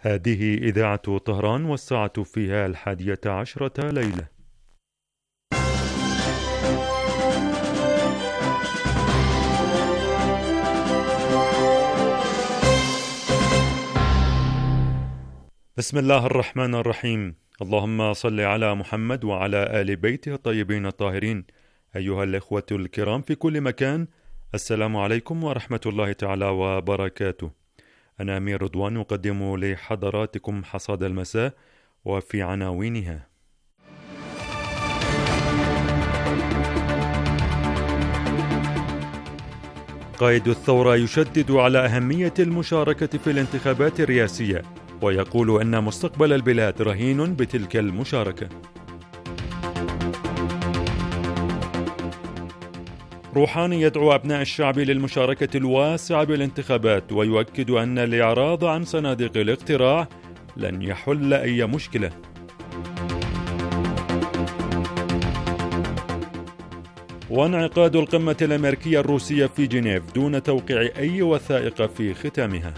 هذه إذاعة طهران والساعة فيها 11 ليلة. بسم الله الرحمن الرحيم. اللهم صل على محمد وعلى آل بيته الطيبين الطاهرين. أيها الإخوة الكرام في كل مكان، السلام عليكم ورحمة الله تعالى وبركاته. أنا أمير رضوان أقدم لحضراتكم حصاد المساء وفي عناوينها: قائد الثورة يشدد على أهمية المشاركة في الانتخابات الرئاسية ويقول أن مستقبل البلاد رهين بتلك المشاركة. روحاني يدعو أبناء الشعب للمشاركة الواسعة بالانتخابات ويؤكد أن الإعراض عن صناديق الاقتراع لن يحل أي مشكلة. وانعقاد القمة الأمريكية الروسية في جنيف دون توقيع أي وثائق في ختامها.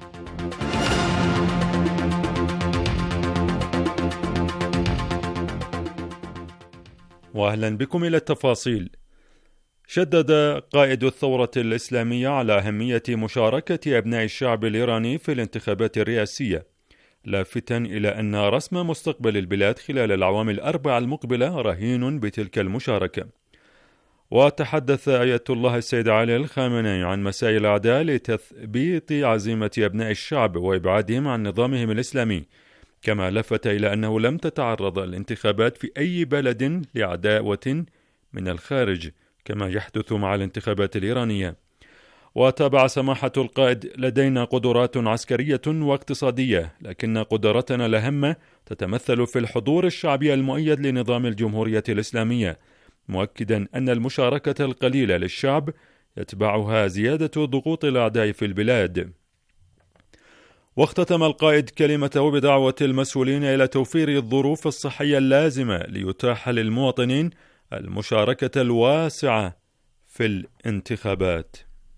وأهلا بكم إلى التفاصيل. شدد قائد الثورة الإسلامية على أهمية مشاركة أبناء الشعب الإيراني في الانتخابات الرئاسية، لافتا إلى أن رسم مستقبل البلاد خلال الأعوام الأربع المقبلة رهين بتلك المشاركة. وتحدث آية الله السيد علي الخامنئي عن مساعي الأعداء لتثبيط عزيمة أبناء الشعب وإبعادهم عن نظامهم الإسلامي، كما لفت إلى أنه لم تتعرض الانتخابات في أي بلد لعداوة من الخارج كما يحدث مع الانتخابات الإيرانية. وتابع سماحة القائد: لدينا قدرات عسكرية واقتصادية، لكن قدرتنا الأهم تتمثل في الحضور الشعبي المؤيد لنظام الجمهورية الإسلامية، مؤكدا أن المشاركة القليلة للشعب يتبعها زيادة ضغوط الأعداء في البلاد. واختتم القائد كلمته بدعوة المسؤولين إلى توفير الظروف الصحية اللازمة ليتاح للمواطنين المشاركة الواسعة في الانتخابات.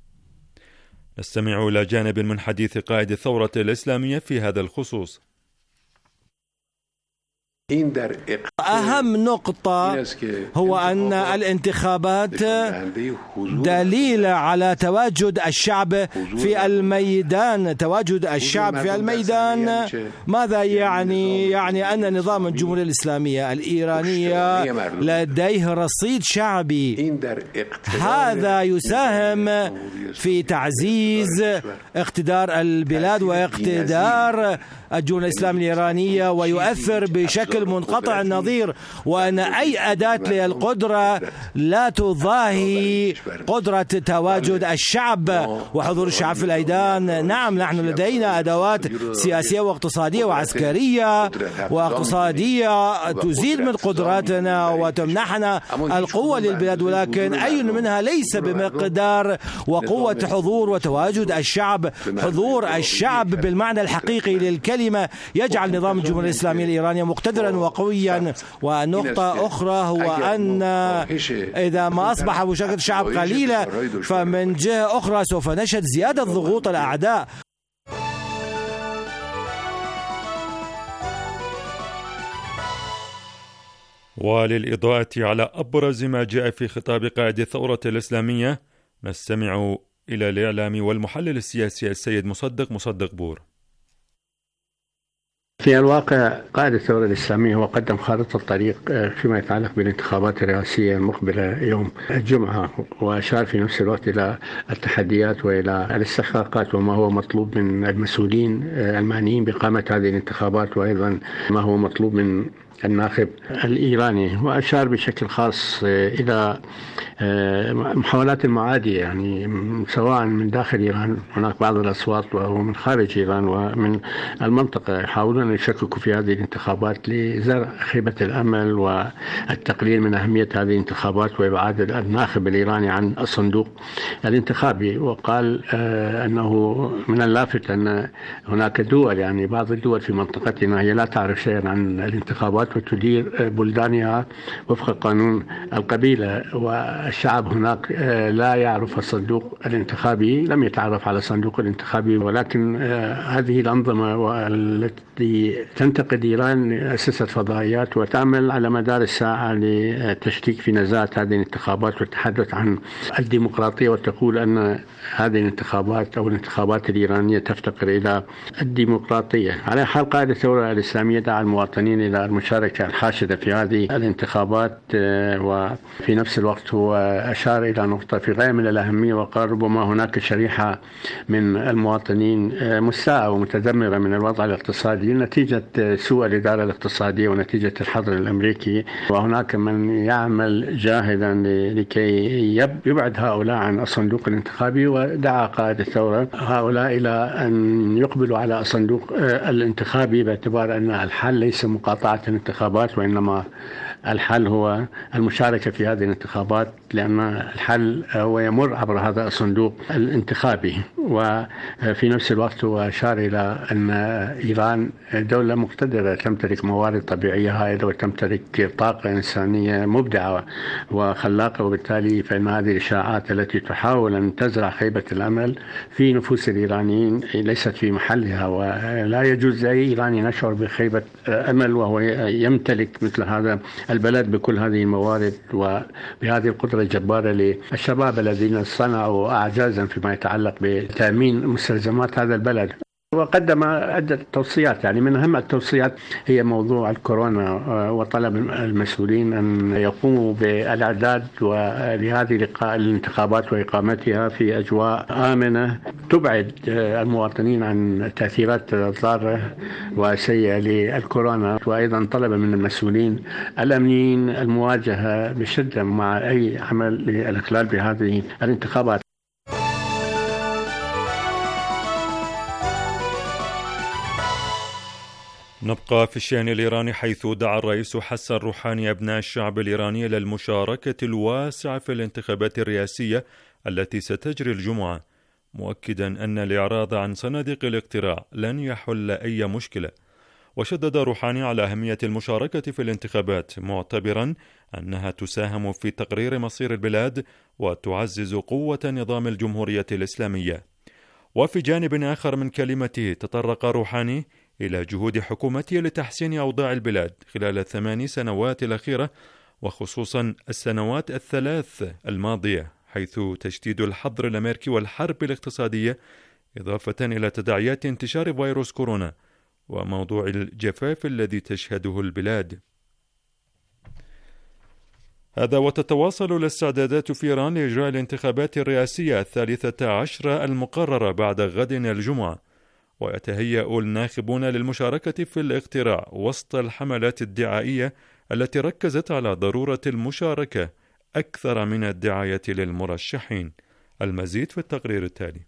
نستمع إلى جانب من حديث قائد الثورة الإسلامية في هذا الخصوص. أهم نقطة هو أن الانتخابات دليل على تواجد الشعب في الميدان. تواجد الشعب في الميدان ماذا يعني؟ يعني أن نظام الجمهورية الإسلامية الإيرانية لديه رصيد شعبي. هذا يساهم في تعزيز اقتدار البلاد واقتدار الجمهورية الإسلامية الإيرانية، ويؤثر بشكل منقطع النظير، وأن أي أداة للقدرة لا تضاهي قدرة تواجد الشعب وحضور الشعب في الميدان. نعم، نحن لدينا أدوات سياسية واقتصادية وعسكرية واقتصادية تزيد من قدراتنا وتمنحنا القوة للبلاد، ولكن أي منها ليس بمقدار وقوة حضور وتواجد الشعب. حضور الشعب بالمعنى الحقيقي للكلمة يجعل نظام الجمهورية الإسلامية الإيرانية مقتدرا وقويا. ونقطة أخرى هو أن إذا ما أصبح مشاركة الشعب قليلة، فمن جهة أخرى سوف نشهد زيادة ضغوط الأعداء. وللإضاءة على أبرز ما جاء في خطاب قائد الثورة الإسلامية، نستمع إلى الإعلامي والمحلل السياسي السيد مصدق بور. في الواقع قائد الثورة الإسلامية هو قدم خارطة الطريق فيما يتعلق بالانتخابات الرئاسية المقبلة يوم الجمعة، وأشار في نفس الوقت إلى التحديات وإلى الاستحقاقات وما هو مطلوب من المسؤولين المعنيين بإقامة هذه الانتخابات، وأيضا ما هو مطلوب من الناخب الإيراني. وأشار بشكل خاص إلى محاولات المعادية، يعني سواء من داخل إيران، هناك بعض الأصوات ومن خارج إيران ومن المنطقة يحاولون أن يشككوا في هذه الانتخابات لزرع خيبة الأمل والتقليل من أهمية هذه الانتخابات وإبعاد الناخب الإيراني عن الصندوق الانتخابي. وقال أنه من اللافت أن هناك دول، يعني بعض الدول في منطقتنا، هي لا تعرف شيئا عن الانتخابات وتدير بلدانها وفق قانون القبيلة. الشعب هناك لا يعرف الصندوق الانتخابي، لم يتعرف على الصندوق الانتخابي، ولكن هذه الأنظمة التي تنتقد إيران أسست فضائيات وتعمل على مدار الساعة للتشكيك في نزاهة هذه الانتخابات والتحدث عن الديمقراطية، وتقول أن هذه الانتخابات أو الانتخابات الإيرانية تفتقر إلى الديمقراطية. على حال قائد الثورة الإسلامية دعا المواطنين إلى المشاركة الحاشدة في هذه الانتخابات، وفي نفس الوقت هو أشار إلى نقطة في غاية من الأهمية وقال ربما هناك شريحة من المواطنين مستاءة ومتذمرة من الوضع الاقتصادي نتيجة سوء الإدارة الاقتصادية ونتيجة الحظر الأمريكي، وهناك من يعمل جاهدا لكي يبعد هؤلاء عن الصندوق الانتخابي. ودعا قائد الثورة هؤلاء إلى أن يقبلوا على الصندوق الانتخابي باعتبار أن الحل ليس مقاطعة الانتخابات، وإنما الحل هو المشاركة في هذه الانتخابات، لأن الحل هو يمر عبر هذا الصندوق الانتخابي. وفي نفس الوقت هو أشار إلى أن إيران دولة مقتدرة تمتلك موارد طبيعية هائلة وتمتلك طاقة إنسانية مبدعة وخلاقة، وبالتالي فإن هذه الإشاعات التي تحاول أن تزرع خيبة الأمل في نفوس الإيرانيين ليست في محلها، ولا يجوز لأي إيراني نشعر بخيبة أمل وهو يمتلك مثل هذا البلد بكل هذه الموارد وبهذه القدرة الجبارة للشباب الذين صنعوا أعجازا فيما يتعلق بتأمين مستلزمات هذا البلد. وقدم عدة توصيات، يعني من أهم التوصيات هي موضوع الكورونا، وطلب المسؤولين أن يقوموا بالإعداد لهذه الانتخابات وإقامتها في أجواء آمنة تبعد المواطنين عن التأثيرات الضارة والسيئة للكورونا. وأيضا طلب من المسؤولين الأمنيين المواجهة بشدة مع أي عمل للإخلال بهذه الانتخابات. نبقى في الشأن الإيراني، حيث دعا الرئيس حسن روحاني أبناء الشعب الإيراني للمشاركة الواسعة في الانتخابات الرئاسية التي ستجري الجمعة، مؤكدا أن الإعراض عن صناديق الاقتراع لن يحل أي مشكلة. وشدد روحاني على أهمية المشاركة في الانتخابات، معتبرا أنها تساهم في تقرير مصير البلاد وتعزز قوة نظام الجمهورية الإسلامية. وفي جانب آخر من كلمته تطرق روحاني إلى جهود حكومته لتحسين أوضاع البلاد خلال 8 سنوات الأخيرة، وخصوصا السنوات الثلاث الماضية، حيث تشديد الحظر الأمريكي والحرب الاقتصادية، إضافة إلى تداعيات انتشار فيروس كورونا وموضوع الجفاف الذي تشهده البلاد. هذا وتتواصل الاستعدادات في إيران لإجراء الانتخابات الرئاسية 13 المقررة بعد غد الجمعة، ويتهيأ الناخبون للمشاركة في الاقتراع وسط الحملات الدعائية التي ركزت على ضرورة المشاركة أكثر من الدعاية للمرشحين. المزيد في التقرير التالي.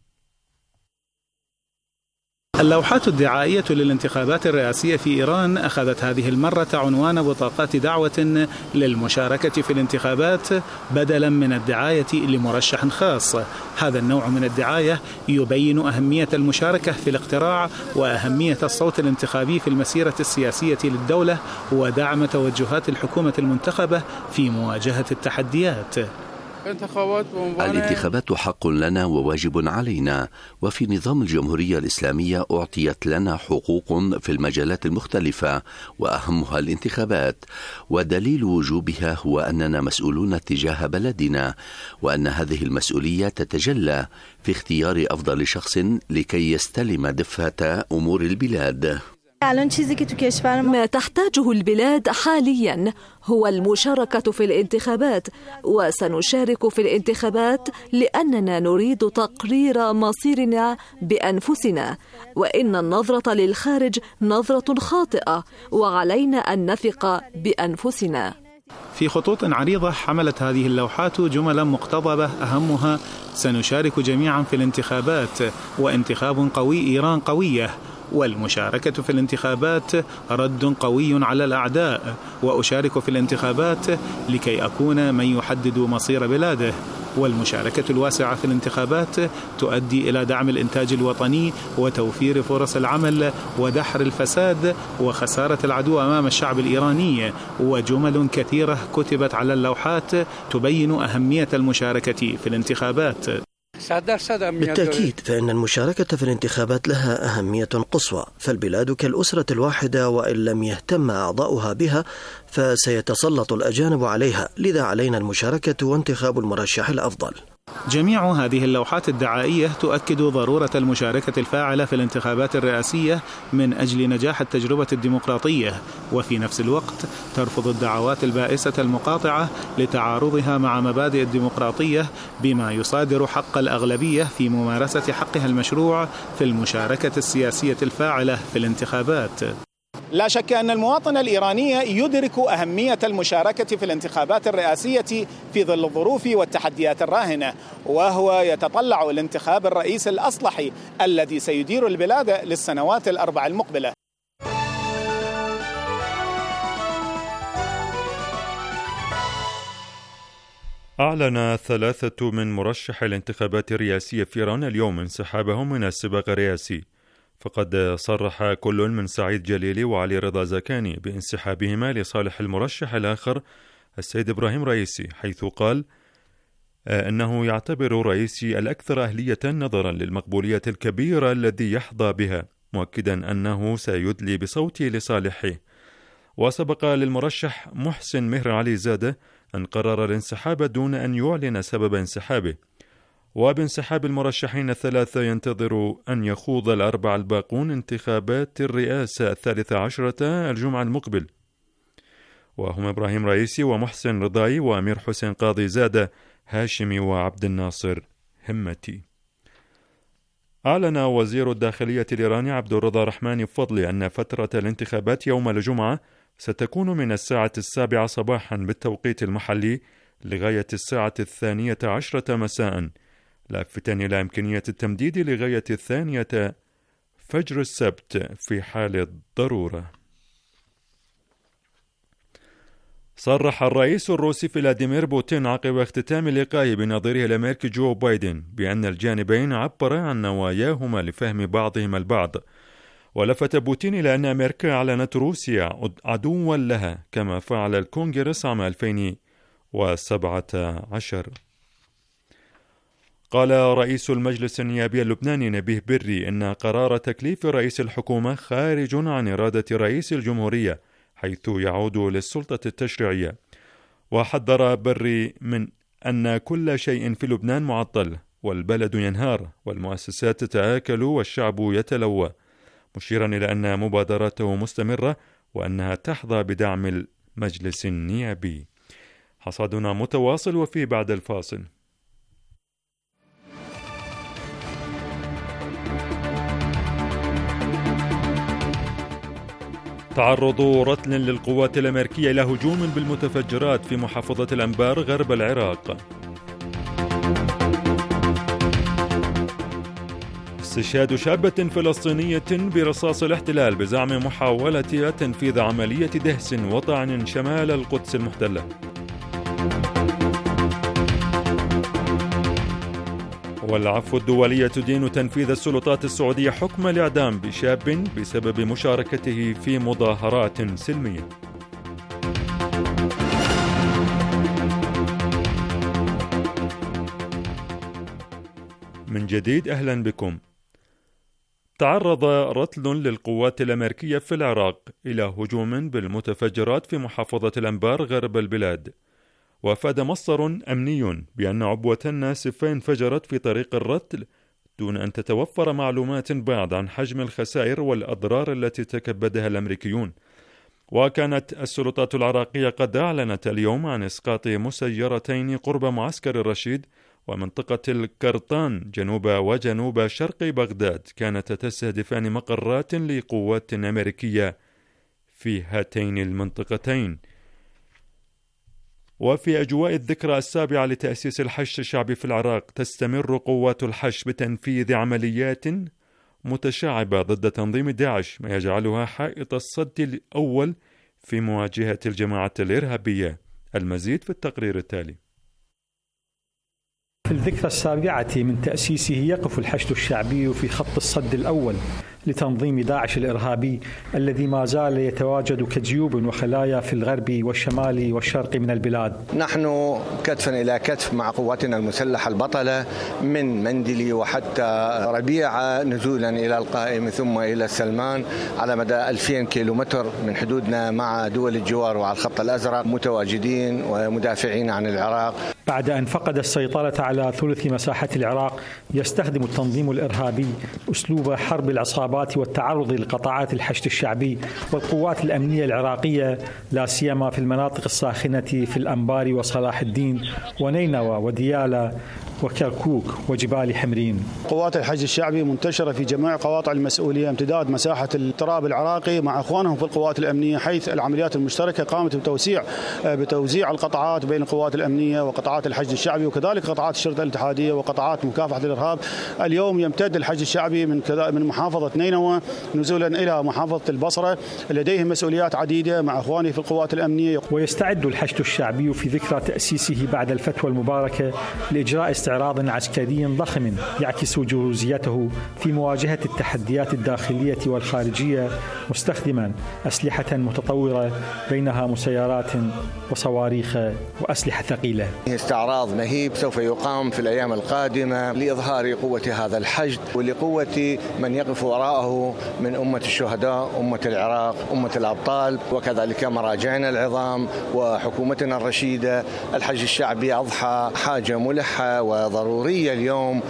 اللوحات الدعائية للانتخابات الرئاسية في إيران أخذت هذه المرة عنوان بطاقات دعوة للمشاركة في الانتخابات بدلا من الدعاية لمرشح خاص. هذا النوع من الدعاية يبين أهمية المشاركة في الاقتراع وأهمية الصوت الانتخابي في المسيرة السياسية للدولة ودعم توجهات الحكومة المنتخبة في مواجهة التحديات. الانتخابات حق لنا وواجب علينا، وفي نظام الجمهورية الإسلامية أعطيت لنا حقوق في المجالات المختلفة وأهمها الانتخابات، ودليل وجوبها هو أننا مسؤولون تجاه بلدنا، وأن هذه المسؤولية تتجلى في اختيار أفضل شخص لكي يستلم دفة أمور البلاد. ما تحتاجه البلاد حاليا هو المشاركة في الانتخابات، وسنشارك في الانتخابات لأننا نريد تقرير مصيرنا بأنفسنا، وإن النظرة للخارج نظرة خاطئة، وعلينا أن نثق بأنفسنا. في خطوط عريضة حملت هذه اللوحات جملا مقتضبة أهمها: سنشارك جميعا في الانتخابات، وانتخاب قوي إيران قوية، والمشاركة في الانتخابات رد قوي على الأعداء، وأشارك في الانتخابات لكي أكون من يحدد مصير بلاده، والمشاركة الواسعة في الانتخابات تؤدي إلى دعم الإنتاج الوطني وتوفير فرص العمل ودحر الفساد وخسارة العدو أمام الشعب الإيراني، وجمل كثيرة كتبت على اللوحات تبين أهمية المشاركة في الانتخابات. بالتأكيد فإن المشاركة في الانتخابات لها أهمية قصوى، فالبلاد كالأسرة الواحدة، وإن لم يهتم أعضاؤها بها فسيتسلط الأجانب عليها، لذا علينا المشاركة وانتخاب المرشح الأفضل. جميع هذه اللوحات الدعائية تؤكد ضرورة المشاركة الفاعلة في الانتخابات الرئاسية من أجل نجاح التجربة الديمقراطية، وفي نفس الوقت ترفض الدعوات البائسة المقاطعة لتعارضها مع مبادئ الديمقراطية بما يصادر حق الأغلبية في ممارسة حقها المشروع في المشاركة السياسية الفاعلة في الانتخابات. لا شك أن المواطن الإيراني يدرك أهمية المشاركة في الانتخابات الرئاسية في ظل الظروف والتحديات الراهنة، وهو يتطلع لانتخاب الرئيس الأصلح الذي سيدير البلاد للسنوات الأربع المقبلة. أعلن 3 من مرشحي الانتخابات الرئاسية في إيران اليوم انسحابهم من السباق الرئاسي، فقد صرح كل من سعيد جليلي وعلي رضا زكاني بانسحابهما لصالح المرشح الآخر السيد إبراهيم رئيسي، حيث قال أنه يعتبر رئيسي الأكثر أهلية نظرا للمقبولية الكبيرة الذي يحظى بها، مؤكدا أنه سيدلي بصوته لصالحه. وسبق للمرشح محسن مهر علي زادة أن قرر الانسحاب دون أن يعلن سبب انسحابه. وبانسحاب المرشحين 3 ينتظر أن يخوض ال4 الباقون انتخابات الرئاسة 13 الجمعة المقبل، وهم إبراهيم رئيسي ومحسن رضاي وأمير حسين قاضي زادة هاشمي وعبد الناصر همتي. أعلن وزير الداخلية الإيراني عبد الرضا رحماني فضلي أن فترة الانتخابات يوم الجمعة ستكون من الساعة 7 صباحا بالتوقيت المحلي لغاية الساعة 12 مساء، لافتا إلى إمكانية التمديد لغاية 2 فجر السبت في حال الضرورة. صرح الرئيس الروسي فلاديمير بوتين عقب اختتام لقائه بنظيره الأمريكي جو بايدن بأن الجانبين عبرا عن نواياهما لفهم بعضهما البعض، ولفت بوتين إلى أن أمريكا أعلنت روسيا عدوا لها كما فعل الكونغرس عام 2017. قال رئيس المجلس النيابي اللبناني نبيه بري إن قرار تكليف رئيس الحكومة خارج عن إرادة رئيس الجمهورية حيث يعود للسلطة التشريعية. وحذر بري من أن كل شيء في لبنان معطل والبلد ينهار والمؤسسات تتآكل والشعب يتلوى، مشيرا إلى أن مبادراته مستمرة وأنها تحظى بدعم المجلس النيابي. حصادنا متواصل وفي بعد الفاصل. تعرض رتل للقوات الأمريكية إلى هجوم بالمتفجرات في محافظة الأنبار غرب العراق. استشهاد شابة فلسطينية برصاص الاحتلال بزعم محاولة تنفيذ عملية دهس وطعن شمال القدس المحتلة. والعفو الدولية تدين تنفيذ السلطات السعودية حكم الإعدام بشاب بسبب مشاركته في مظاهرات سلمية. من جديد أهلا بكم. تعرض رتل للقوات الأمريكية في العراق إلى هجوم بالمتفجرات في محافظة الأنبار غرب البلاد، وأفاد مصدر أمني بأن عبوة ناسفة انفجرت في طريق الرتل دون أن تتوفر معلومات بعد عن حجم الخسائر والأضرار التي تكبدها الأمريكيون. وكانت السلطات العراقية قد أعلنت اليوم عن إسقاط مسيرتين قرب معسكر الرشيد ومنطقة الكرطان جنوب وجنوب شرق بغداد كانت تستهدفان مقرات لقوات أمريكية في هاتين المنطقتين. وفي أجواء الذكرى 7 لتأسيس الحشد الشعبي في العراق تستمر قوات الحشد بتنفيذ عمليات متشعبة ضد تنظيم داعش، ما يجعلها حائط الصد الأول في مواجهة الجماعة الإرهابية. المزيد في التقرير التالي. في الذكرى السابعة من تأسيسه يقف الحشد الشعبي في خط الصد الأول لتنظيم داعش الإرهابي الذي ما زال يتواجد كجيوب وخلايا في الغرب والشمال والشرق من البلاد. نحن كتفا إلى كتف مع قواتنا المسلحة البطلة من مندلي وحتى ربيعة نزولا إلى القائم ثم إلى السلمان على مدى 2000 كيلومتر من حدودنا مع دول الجوار وعلى الخط الأزرق متواجدين ومدافعين عن العراق. بعد أن فقد السيطرة على ثلث مساحة العراق يستخدم التنظيم الإرهابي أسلوب حرب العصابات والتعرض لقطاعات الحشد الشعبي والقوات الأمنية العراقية لا سيما في المناطق الساخنة في الأنبار وصلاح الدين ونينوى وديالى وكركوك وجبال حمرين. قوات الحشد الشعبي منتشرة في جميع قواطع المسؤولية امتداد مساحة التراب العراقي مع أخوانهم في القوات الأمنية، حيث العمليات المشتركة قامت بتوزيع القطاعات بين القوات الأمنية وقطاعات الحشد الشعبي وكذلك قطاعات الشرطة الاتحادية وقطاعات مكافحة الإرهاب. اليوم يمتد الحشد الشعبي من محافظة نينوى نزولا إلى محافظة البصرة، لديهم مسؤوليات عديدة مع أخوانه في القوات الأمنية. ويستعد الحشد الشعبي في ذكرى تأسيسه بعد الفتوى المباركة لإجراء استعراض عسكري ضخم يعكس جهوزيته في مواجهة التحديات الداخلية والخارجية، مستخدما أسلحة متطورة بينها مسيرات وصواريخ وأسلحة ثقيلة. استعراض مهيب سوف يقام في الأيام القادمة لإظهار قوة هذا الحشد ولقوة من يقف وراءه من أمة الشهداء، أمة العراق، أمة الأبطال، وكذلك مراجعنا العظام وحكومتنا الرشيدة. الحشد الشعبي أضحى حاجة ملحة وضرورية اليوم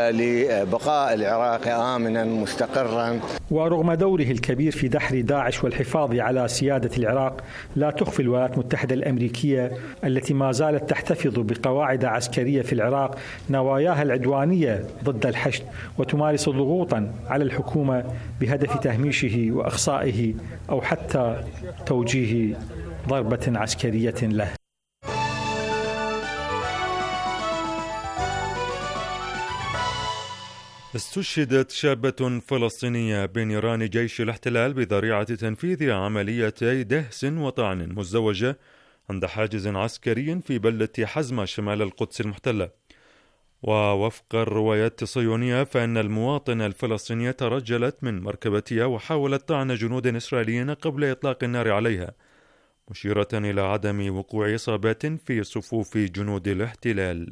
لبقاء العراق آمنا مستقرا. ورغم دوره الكبير في دحر داعش والحفاظ على سيادة العراق، لا تخفي الولايات المتحدة الأمريكية التي ما زالت تحتفظ بقواعد عسكرية في العراق نواياها العدوانية ضد الحشد، وتمارس ضغوطا على الحكومة بهدف تهميشه وإخصائه أو حتى توجيه ضربة عسكرية له. استشهدت شابة فلسطينية بنيران جيش الاحتلال بذريعة تنفيذ عمليتي دهس وطعن مزدوجة عند حاجز عسكري في بلدة حزمة شمال القدس المحتلة. ووفق الروايات الصهيونية فإن المواطنة الفلسطينية ترجلت من مركبتها وحاولت طعن جنود إسرائيليين قبل إطلاق النار عليها، مشيرة إلى عدم وقوع إصابات في صفوف جنود الاحتلال.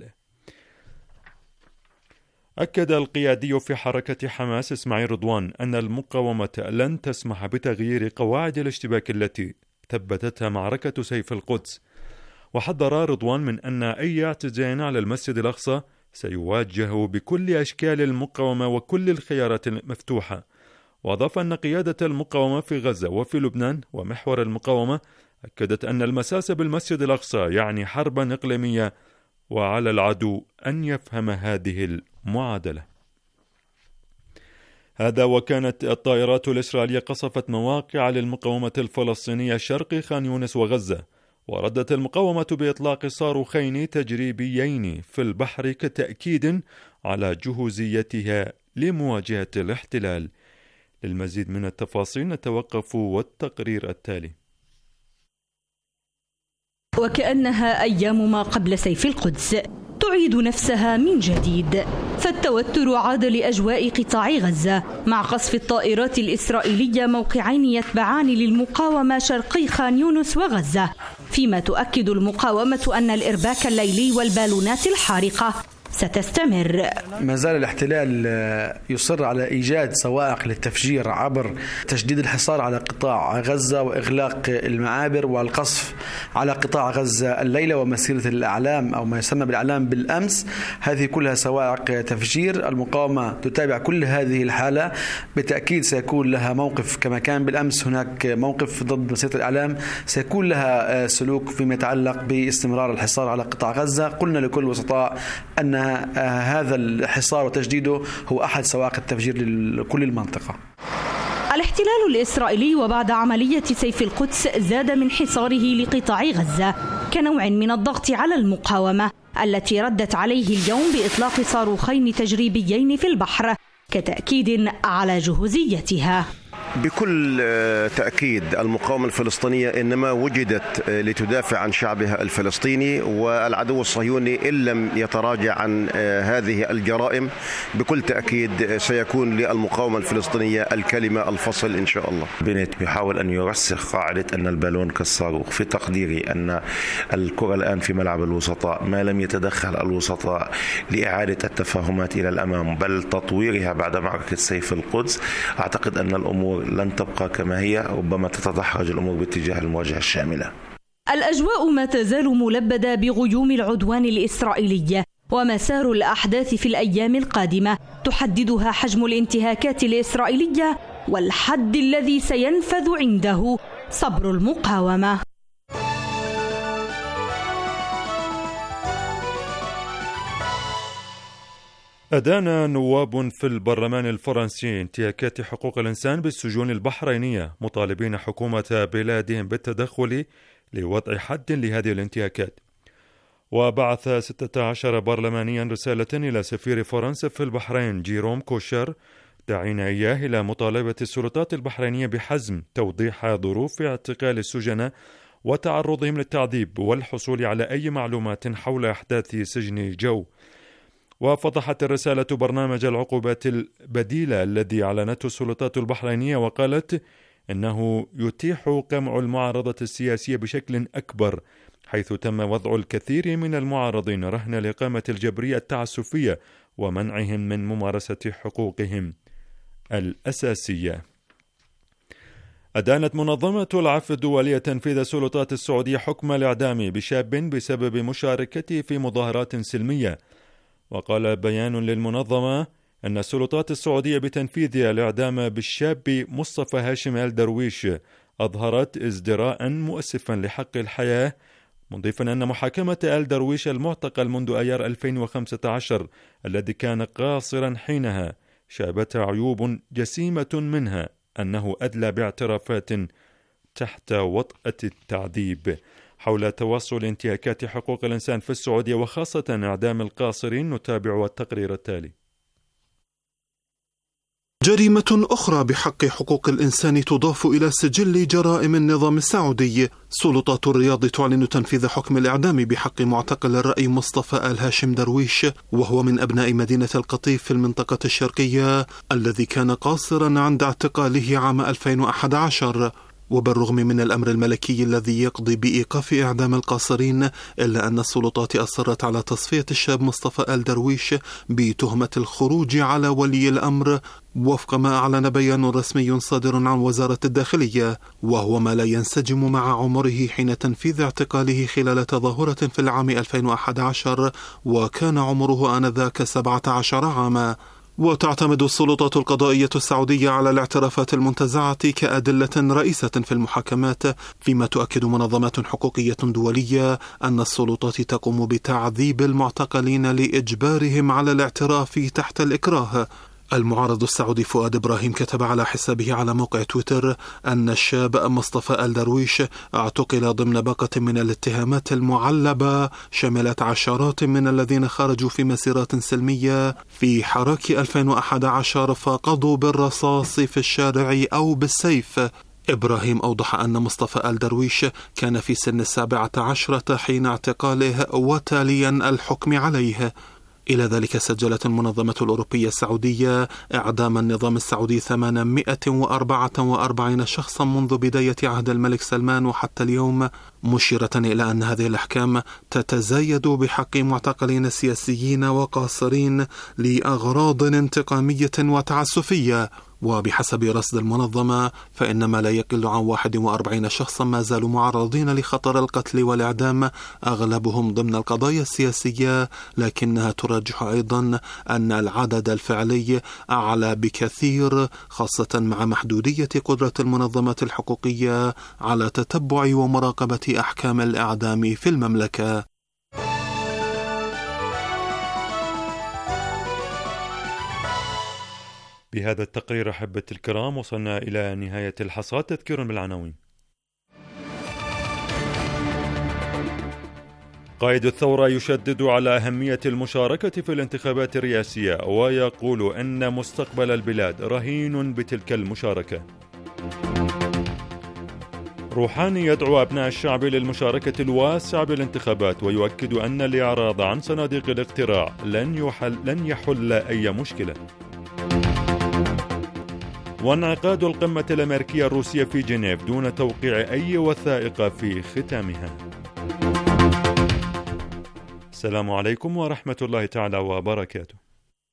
أكد القيادي في حركة حماس إسماعيل رضوان أن المقاومة لن تسمح بتغيير قواعد الاشتباك التي ثبتتها معركة سيف القدس، وحذر رضوان من أن أي اعتداء على المسجد الأقصى سيواجه بكل أشكال المقاومة وكل الخيارات المفتوحة. وأضاف أن قيادة المقاومة في غزة وفي لبنان ومحور المقاومة أكدت أن المساس بالمسجد الأقصى يعني حربا إقليمية، وعلى العدو أن يفهم هذه المعادلة. هذا وكانت الطائرات الإسرائيلية قصفت مواقع للمقاومة الفلسطينية شرق خان يونس وغزة، وردت المقاومة بإطلاق صاروخين تجريبيين في البحر كتأكيد على جهوزيتها لمواجهة الاحتلال. للمزيد من التفاصيل نتوقف والتقرير التالي. وكأنها أيام ما قبل سيف القدس تعيد نفسها من جديد، فالتوتر عاد لأجواء قطاع غزة مع قصف الطائرات الإسرائيلية موقعين يتبعان للمقاومة شرقي خان يونس وغزة، فيما تؤكد المقاومة أن الإرباك الليلي والبالونات الحارقة ستستمر. ما زال الاحتلال يصر على إيجاد سوائق للتفجير عبر تشديد الحصار على قطاع غزة وإغلاق المعابر والقصف على قطاع غزة الليلة ومسيرة الأعلام أو ما يسمى بالأعلام بالأمس. هذه كلها سوائق تفجير. المقاومة تتابع كل هذه الحالة، بالتأكيد سيكون لها موقف كما كان بالأمس هناك موقف ضد مسيرة الأعلام، سيكون لها سلوك فيما يتعلق باستمرار الحصار على قطاع غزة. قلنا لكل الوسطاء أن هذا الحصار وتجديده هو أحد سواق التفجير لكل المنطقة. الاحتلال الإسرائيلي وبعد عملية سيف القدس زاد من حصاره لقطاع غزة كنوع من الضغط على المقاومة التي ردت عليه اليوم بإطلاق صاروخين تجريبيين في البحر كتأكيد على جهوزيتها. بكل تأكيد المقاومة الفلسطينية إنما وجدت لتدافع عن شعبها الفلسطيني، والعدو الصهيوني إن لم يتراجع عن هذه الجرائم بكل تأكيد سيكون للمقاومة الفلسطينية الكلمة الفصل إن شاء الله. بنت يحاول أن يرسخ قاعدة أن البالون كالصاروخ. في تقديري أن الكرة الآن في ملعب الوسطاء، ما لم يتدخل الوسطاء لإعادة التفاهمات إلى الأمام بل تطويرها بعد معركة سيف القدس، أعتقد أن الأمور لن تبقى كما هي، ربما تتدحرج الأمور باتجاه المواجهة الشاملة. الأجواء ما تزال ملبدة بغيوم العدوان الإسرائيلي، ومسار الأحداث في الأيام القادمة تحددها حجم الانتهاكات الإسرائيلية والحد الذي سينفذ عنده صبر المقاومة. أدان نواب في البرلمان الفرنسي انتهاكات حقوق الإنسان بالسجون البحرينية، مطالبين حكومة بلادهم بالتدخل لوضع حد لهذه الانتهاكات. وبعث 16 برلمانيا رسالة إلى سفير فرنسا في البحرين جيروم كوشر داعين إياه إلى مطالبة السلطات البحرينية بحزم توضيح ظروف اعتقال السجناء وتعرضهم للتعذيب والحصول على أي معلومات حول أحداث سجن جو. وفضحت الرسالة برنامج العقوبات البديلة الذي أعلنته السلطات البحرينية، وقالت إنه يتيح قمع المعارضة السياسية بشكل أكبر، حيث تم وضع الكثير من المعارضين رهن الإقامة الجبرية التعسفية ومنعهم من ممارسة حقوقهم الأساسية. أدانت منظمة العفو الدولية تنفيذ السلطات السعودية حكم الإعدام بشاب بسبب مشاركته في مظاهرات سلمية. وقال بيان للمنظمة أن السلطات السعودية بتنفيذ الإعدام بالشاب مصطفى هاشم آل درويش أظهرت ازدراء مؤسفا لحق الحياة، مضيفا أن محاكمة آل درويش المعتقل منذ أيار 2015 الذي كان قاصرا حينها شابت عيوب جسيمة، منها أنه أدلى باعترافات تحت وطأة التعذيب. حول توصل انتهاكات حقوق الإنسان في السعودية وخاصة إعدام القاصرين نتابع التقرير التالي. جريمة أخرى بحق حقوق الإنسان تضاف إلى سجل جرائم النظام السعودي. سلطات الرياض تعلن تنفيذ حكم الإعدام بحق معتقل الرأي مصطفى آل هاشم درويش، وهو من أبناء مدينة القطيف في المنطقة الشرقية، الذي كان قاصرا عند اعتقاله عام 2011. وبالرغم من الأمر الملكي الذي يقضي بإيقاف إعدام القاصرين، إلا أن السلطات أصرت على تصفية الشاب مصطفى آل درويش بتهمة الخروج على ولي الأمر، وفق ما أعلن بيان رسمي صادر عن وزارة الداخلية، وهو ما لا ينسجم مع عمره حين تنفيذ اعتقاله خلال تظاهرة في العام 2011، وكان عمره آنذاك 17 عاما. وتعتمد السلطات القضائية السعودية على الاعترافات المنتزعة كأدلة رئيسة في المحاكمات، فيما تؤكد منظمات حقوقية دولية أن السلطات تقوم بتعذيب المعتقلين لإجبارهم على الاعتراف تحت الإكراه. المعارض السعودي فؤاد إبراهيم كتب على حسابه على موقع تويتر أن الشاب مصطفى آل درويش اعتقل ضمن باقة من الاتهامات المعلبة شملت عشرات من الذين خرجوا في مسيرات سلمية في حراك 2011 فقضوا بالرصاص في الشارع أو بالسيف. إبراهيم أوضح أن مصطفى آل درويش كان في سن 17 حين اعتقاله وتاليا الحكم عليه. إلى ذلك سجلت المنظمة الأوروبية السعودية إعدام النظام السعودي 844 شخصا منذ بداية عهد الملك سلمان وحتى اليوم، مشيرة إلى أن هذه الأحكام تتزايد بحق معتقلين سياسيين وقاصرين لأغراض انتقامية وتعسفية. وبحسب رصد المنظمة فإن ما لا يقل عن 41 شخصا ما زالوا معرضين لخطر القتل والإعدام، أغلبهم ضمن القضايا السياسية، لكنها ترجح أيضا أن العدد الفعلي أعلى بكثير، خاصة مع محدودية قدرة المنظمات الحقوقية على تتبع ومراقبة أحكام الإعدام في المملكة. بهذا التقرير أحبة الكرام وصلنا إلى نهاية الحصاد. تذكير بالعناوين. قائد الثورة يشدد على أهمية المشاركة في الانتخابات الرئاسية ويقول أن مستقبل البلاد رهين بتلك المشاركة. روحاني يدعو أبناء الشعب للمشاركة الواسعة بالانتخابات، ويؤكد أن الإعراض عن صناديق الاقتراع لن يحل أي مشكلة. وانعقاد القمة الأمريكية الروسية في جنيف دون توقيع أي وثائق في ختامها. السلام عليكم ورحمة الله تعالى وبركاته.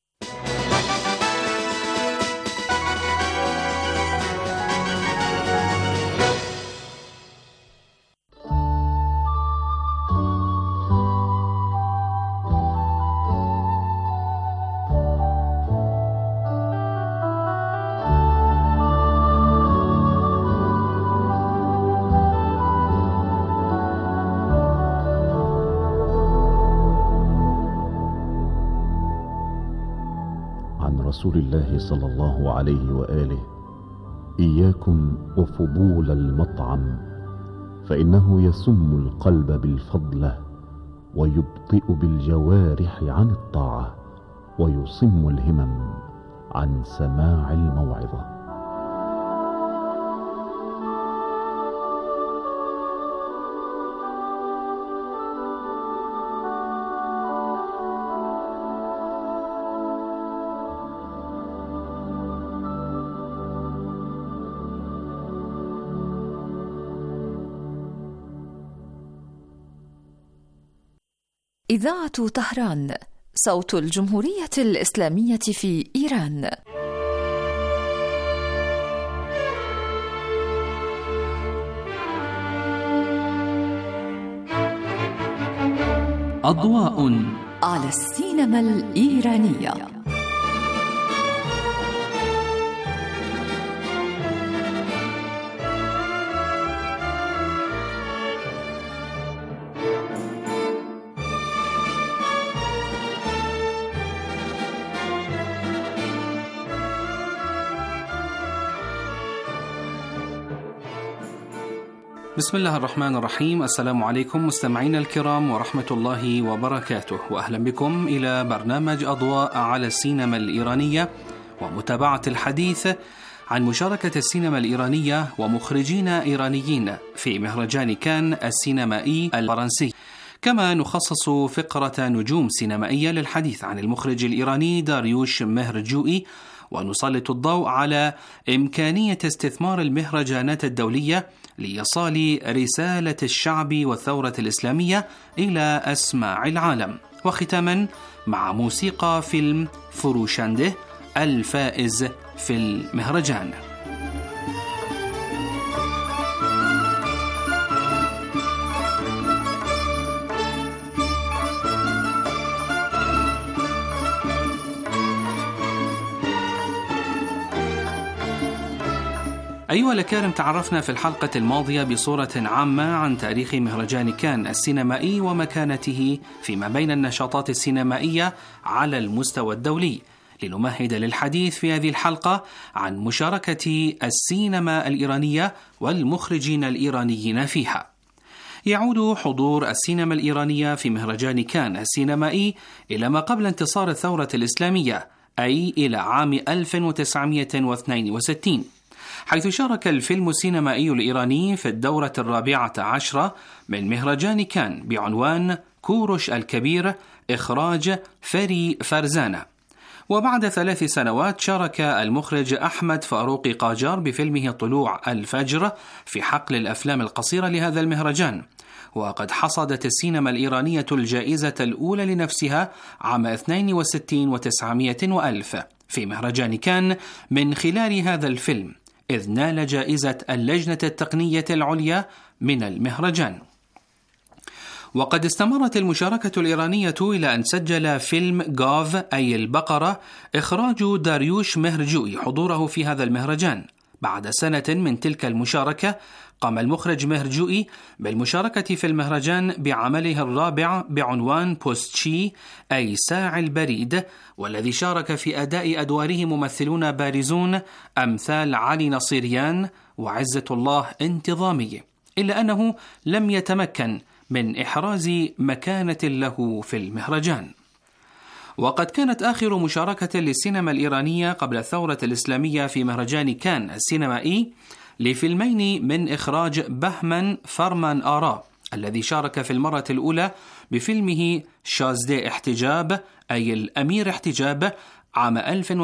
رسول الله صلى الله عليه وآله: إياكم وفضول المطعم، فإنه يسم القلب بالفضلة ويبطئ بالجوارح عن الطاعة ويصم الهمم عن سماع الموعظة. إذاعة طهران، صوت الجمهورية الإسلامية في إيران. أضواء على السينما الإيرانية. بسم الله الرحمن الرحيم. السلام عليكم مستمعينا الكرام ورحمة الله وبركاته، وأهلا بكم إلى برنامج أضواء على السينما الإيرانية، ومتابعة الحديث عن مشاركة السينما الإيرانية ومخرجين إيرانيين في مهرجان كان السينمائي الفرنسي. كما نخصص فقرة نجوم سينمائية للحديث عن المخرج الإيراني داريوش مهرجوئي، ونسلط الضوء على إمكانية استثمار المهرجانات الدولية لإيصال رسالة الشعب والثورة الإسلامية إلى أسماع العالم. وختاما مع موسيقى فيلم فروشنده الفائز في المهرجان. أيها الأكارم، تعرفنا في الحلقة الماضية بصورة عامة عن تاريخ مهرجان كان السينمائي ومكانته فيما بين النشاطات السينمائية على المستوى الدولي. لنمهد للحديث في هذه الحلقة عن مشاركة السينما الإيرانية والمخرجين الإيرانيين فيها. يعود حضور السينما الإيرانية في مهرجان كان السينمائي إلى ما قبل انتصار الثورة الإسلامية، أي إلى عام 1962، حيث شارك الفيلم السينمائي الإيراني في الدورة 14 من مهرجان كان بعنوان كوروش الكبير، إخراج فري فرزانة. وبعد 3 سنوات شارك المخرج أحمد فاروق قاجار بفيلمه طلوع الفجر في حقل الأفلام القصيرة لهذا المهرجان. وقد حصدت السينما الإيرانية الجائزة الأولى لنفسها عام 62 و900 وألف في مهرجان كان من خلال هذا الفيلم، إذ نال جائزة اللجنة التقنية العليا من المهرجان. وقد استمرت المشاركة الإيرانية إلى أن سجل فيلم غاف أي البقرة، إخراج داريوش مهرجوئي، حضوره في هذا المهرجان. بعد سنة من تلك المشاركة قام المخرج مهرجوئي بالمشاركة في المهرجان بعمله الرابع بعنوان بوستشي أي ساعي البريد، والذي شارك في أداء أدواره ممثلون بارزون أمثال علي نصيريان وعزة الله انتظامي، إلا أنه لم يتمكن من إحراز مكانة له في المهرجان. وقد كانت آخر مشاركة للسينما الإيرانية قبل الثورة الإسلامية في مهرجان كان السينمائي لفيلمين من إخراج بهمن فرمان آرا، الذي شارك في المرة الأولى بفيلمه شازدي احتجاب أي الأمير احتجاب عام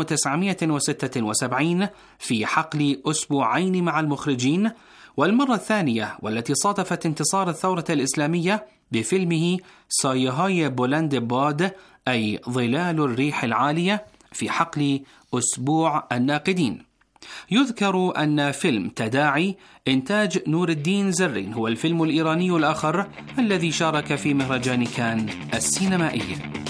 1976 في حقل أسبوعين مع المخرجين، والمرة الثانية والتي صادفت انتصار الثورة الإسلامية بفيلمه سایه‌های بلند باد أي ظلال الريح العالية في حقل أسبوع الناقدين. يذكر أن فيلم تداعي إنتاج نور الدين زرين هو الفيلم الإيراني الآخر الذي شارك في مهرجان كان السينمائي.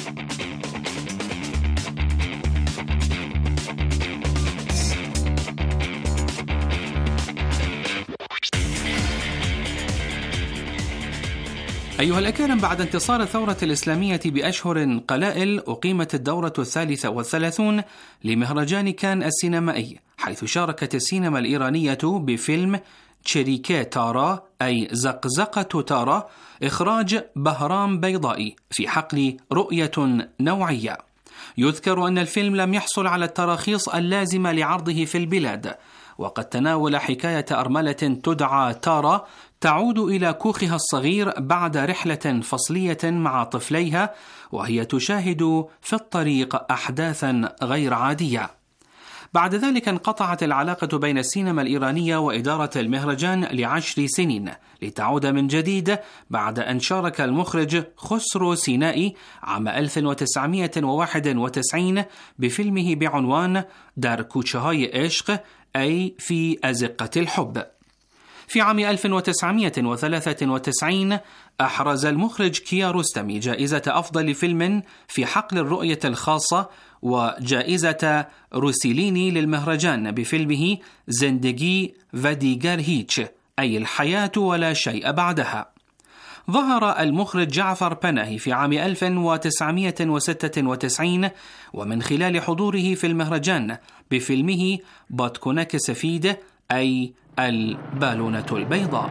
أيها الأكارم، بعد انتصار الثورة الإسلامية بأشهر قلائل أقيمت الدورة 33 لمهرجان كان السينمائي، حيث شاركت السينما الإيرانية بفيلم تشيريكي تارا أي زقزقة تارا إخراج بهرام بيضائي في حقل رؤية نوعية. يذكر أن الفيلم لم يحصل على التراخيص اللازمة لعرضه في البلاد، وقد تناول حكاية أرملة تدعى تارا تعود إلى كوخها الصغير بعد رحلة فصلية مع طفليها، وهي تشاهد في الطريق أحداثا غير عادية. بعد ذلك انقطعت العلاقة بين السينما الإيرانية وإدارة المهرجان ل10 سنين، لتعود من جديد بعد أن شارك المخرج خسرو سينائي عام 1991 بفيلمه بعنوان در کوچه‌های عشق أي في أزقة الحب. في عام 1993 أحرز المخرج كيارستمي جائزة أفضل فيلم في حقل الرؤية الخاصة وجائزة روسيليني للمهرجان بفيلمه زندگی و دیگر هیچ أي الحياة ولا شيء بعدها. ظهر المخرج جعفر پناهی في عام 1996 ومن خلال حضوره في المهرجان بفيلمه بادكونك سفيد أي البالونة البيضاء.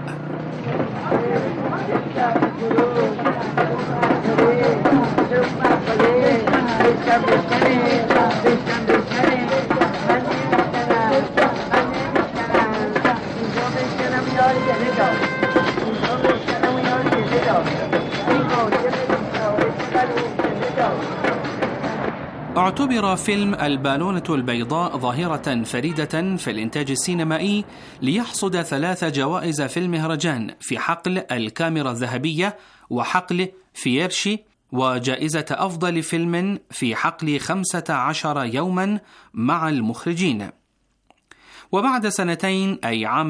اعتبر فيلم البالونة البيضاء ظاهرة فريدة في الإنتاج السينمائي ليحصد 3 جوائز في المهرجان في حقل الكاميرا الذهبية وحقل فييرشي، وجائزة أفضل فيلم في حقل 15 يوما مع المخرجين. وبعد سنتين أي عام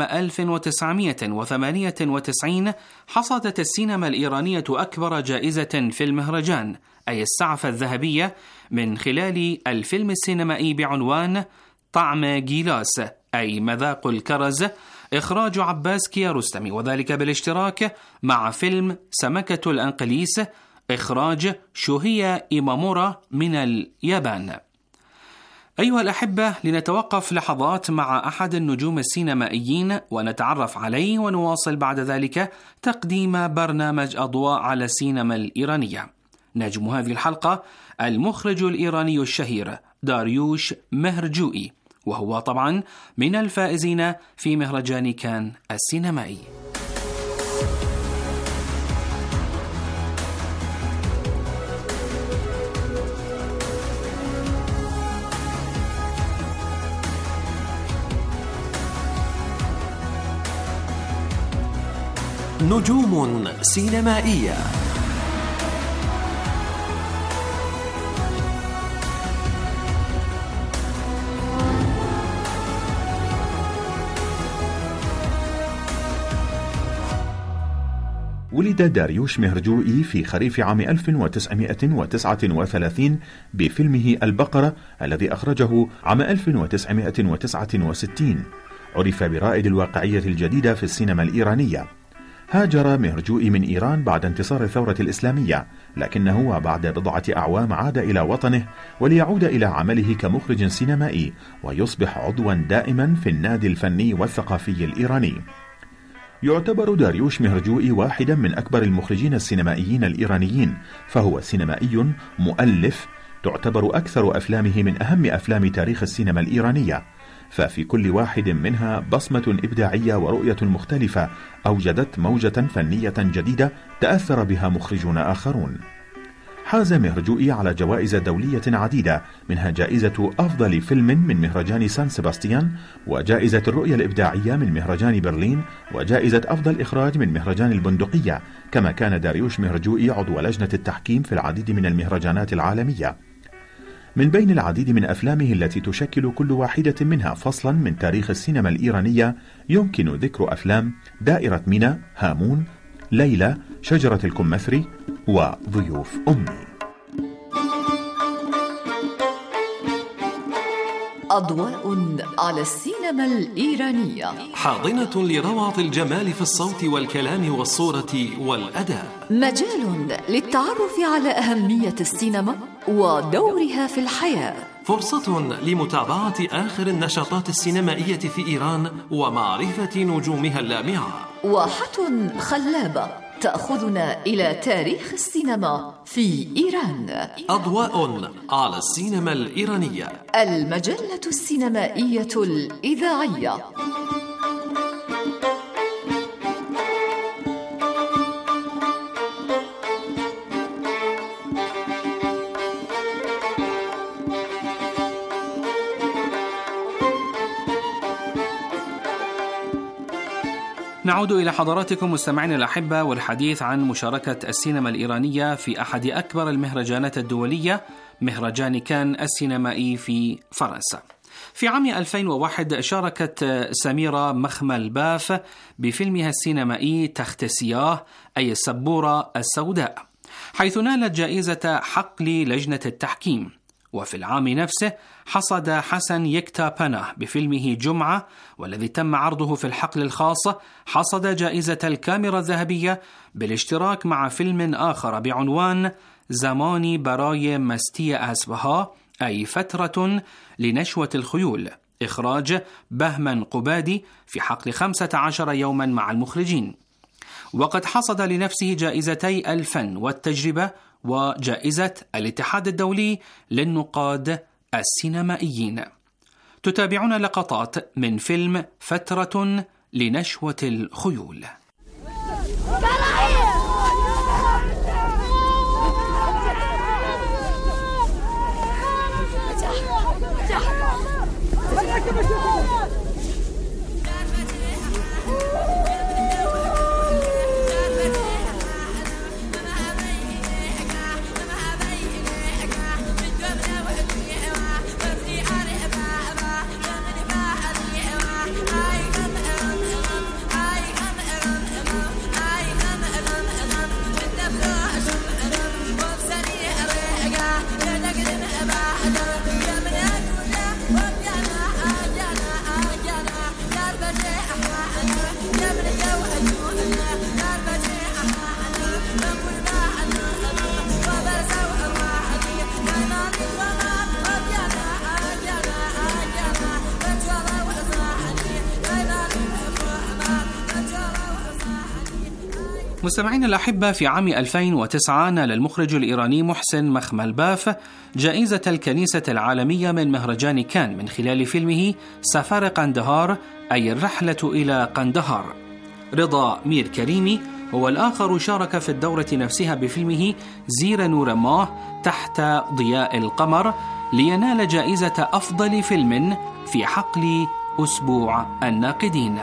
1998 حصدت السينما الإيرانية أكبر جائزة في المهرجان أي السعفة الذهبية من خلال الفيلم السينمائي بعنوان طعم جيلاس أي مذاق الكرز إخراج عباس كيارستمي، وذلك بالاشتراك مع فيلم سمكة الأنقليس إخراج شوهيا إيمامورا من اليابان. أيها الأحبة، لنتوقف لحظات مع أحد النجوم السينمائيين ونتعرف عليه، ونواصل بعد ذلك تقديم برنامج أضواء على السينما الإيرانية. نجم هذه الحلقة المخرج الإيراني الشهير داريوش مهرجوئي، وهو طبعا من الفائزين في مهرجان كان السينمائي. نجوم سينمائية. ولد داريوش مهرجوئي في خريف عام 1939 بفيلمه البقرة الذي أخرجه عام 1969. عرف برائد الواقعية الجديدة في السينما الإيرانية. هاجر مهرجوئي من إيران بعد انتصار الثورة الإسلامية، لكنه بعد بضعة أعوام عاد إلى وطنه وليعود إلى عمله كمخرج سينمائي ويصبح عضوا دائما في النادي الفني والثقافي الإيراني. يعتبر داريوش مهرجوئي واحدا من أكبر المخرجين السينمائيين الإيرانيين، فهو سينمائي مؤلف تعتبر أكثر أفلامه من أهم أفلام تاريخ السينما الإيرانية. ففي كل واحد منها بصمة إبداعية ورؤية مختلفة أوجدت موجة فنية جديدة تأثر بها مخرجون آخرون. حاز مهرجوئي على جوائز دولية عديدة، منها جائزة أفضل فيلم من مهرجان سان سيباستيان، وجائزة الرؤية الإبداعية من مهرجان برلين، وجائزة أفضل إخراج من مهرجان البندقية. كما كان داريوش مهرجوئي عضو لجنة التحكيم في العديد من المهرجانات العالمية. من بين العديد من أفلامه التي تشكل كل واحدة منها فصلا من تاريخ السينما الإيرانية، يمكن ذكر أفلام دائرة مينا، هامون، ليلى، شجرة الكمثري، وضيوف أمي. أضواء على السينما الإيرانية، حاضنة لروعة الجمال في الصوت والكلام والصورة والأداء، مجال للتعرف على أهمية السينما ودورها في الحياة، فرصة لمتابعة آخر النشاطات السينمائية في إيران ومعرفة نجومها اللامعة، واحة خلابة تأخذنا إلى تاريخ السينما في إيران. أضواء على السينما الإيرانية، المجلة السينمائية الإذاعية. نعود إلى حضراتكم مستمعين الأحبة والحديث عن مشاركة السينما الإيرانية في أحد أكبر المهرجانات الدولية، مهرجان كان السينمائي في فرنسا. في عام 2001 شاركت سميرة مخملباف بفيلمها السينمائي تخت سياه، أي السبورة السوداء، حيث نالت جائزة حقل لجنة التحكيم. وفي العام نفسه حصد حسن يكتا باناه بفيلمه جمعة، والذي تم عرضه في الحقل الخاص، حصد جائزة الكاميرا الذهبية بالاشتراك مع فيلم آخر بعنوان زماني براي مستي أسبها، أي فترة لنشوة الخيول، إخراج بهمن قبادي، في حقل 15 يوما مع المخرجين. وقد حصد لنفسه جائزتي الفن والتجربة وجائزة الاتحاد الدولي للنقاد السينمائيين. تتابعون لقطات من فيلم فترة لنشوة الخيول. مستمعين الأحبة، في عام 2009 نال المخرج الإيراني محسن مخملباف جائزة الكنيسة العالمية من مهرجان كان من خلال فيلمه سفر قندهار، أي الرحلة إلى قندهار. رضا مير كريمي هو الآخر شارك في الدورة نفسها بفيلمه زير نور ماه تحت ضياء القمر، لينال جائزة أفضل فيلم في حقل أسبوع الناقدين.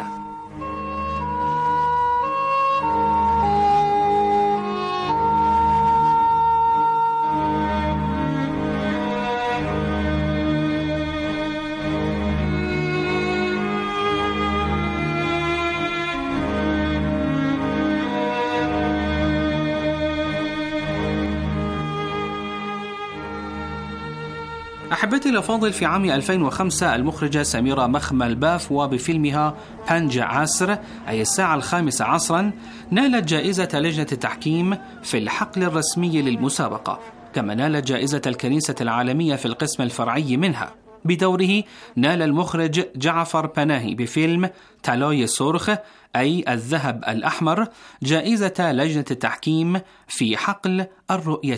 أحبتي الأفاضل، في عام 2005 المخرجة سميرة مخملباف وبفيلمها بانجا عصر، أي الساعة 5 عصرا، نالت جائزة لجنة التحكيم في الحقل الرسمي للمسابقة، كما نالت جائزة الكنيسة العالمية في القسم الفرعي منها. بدوره نال المخرج جعفر بناهي بفيلم تالاي سورخ، أي الذهب الأحمر، جائزة لجنة التحكيم في حقل الرؤية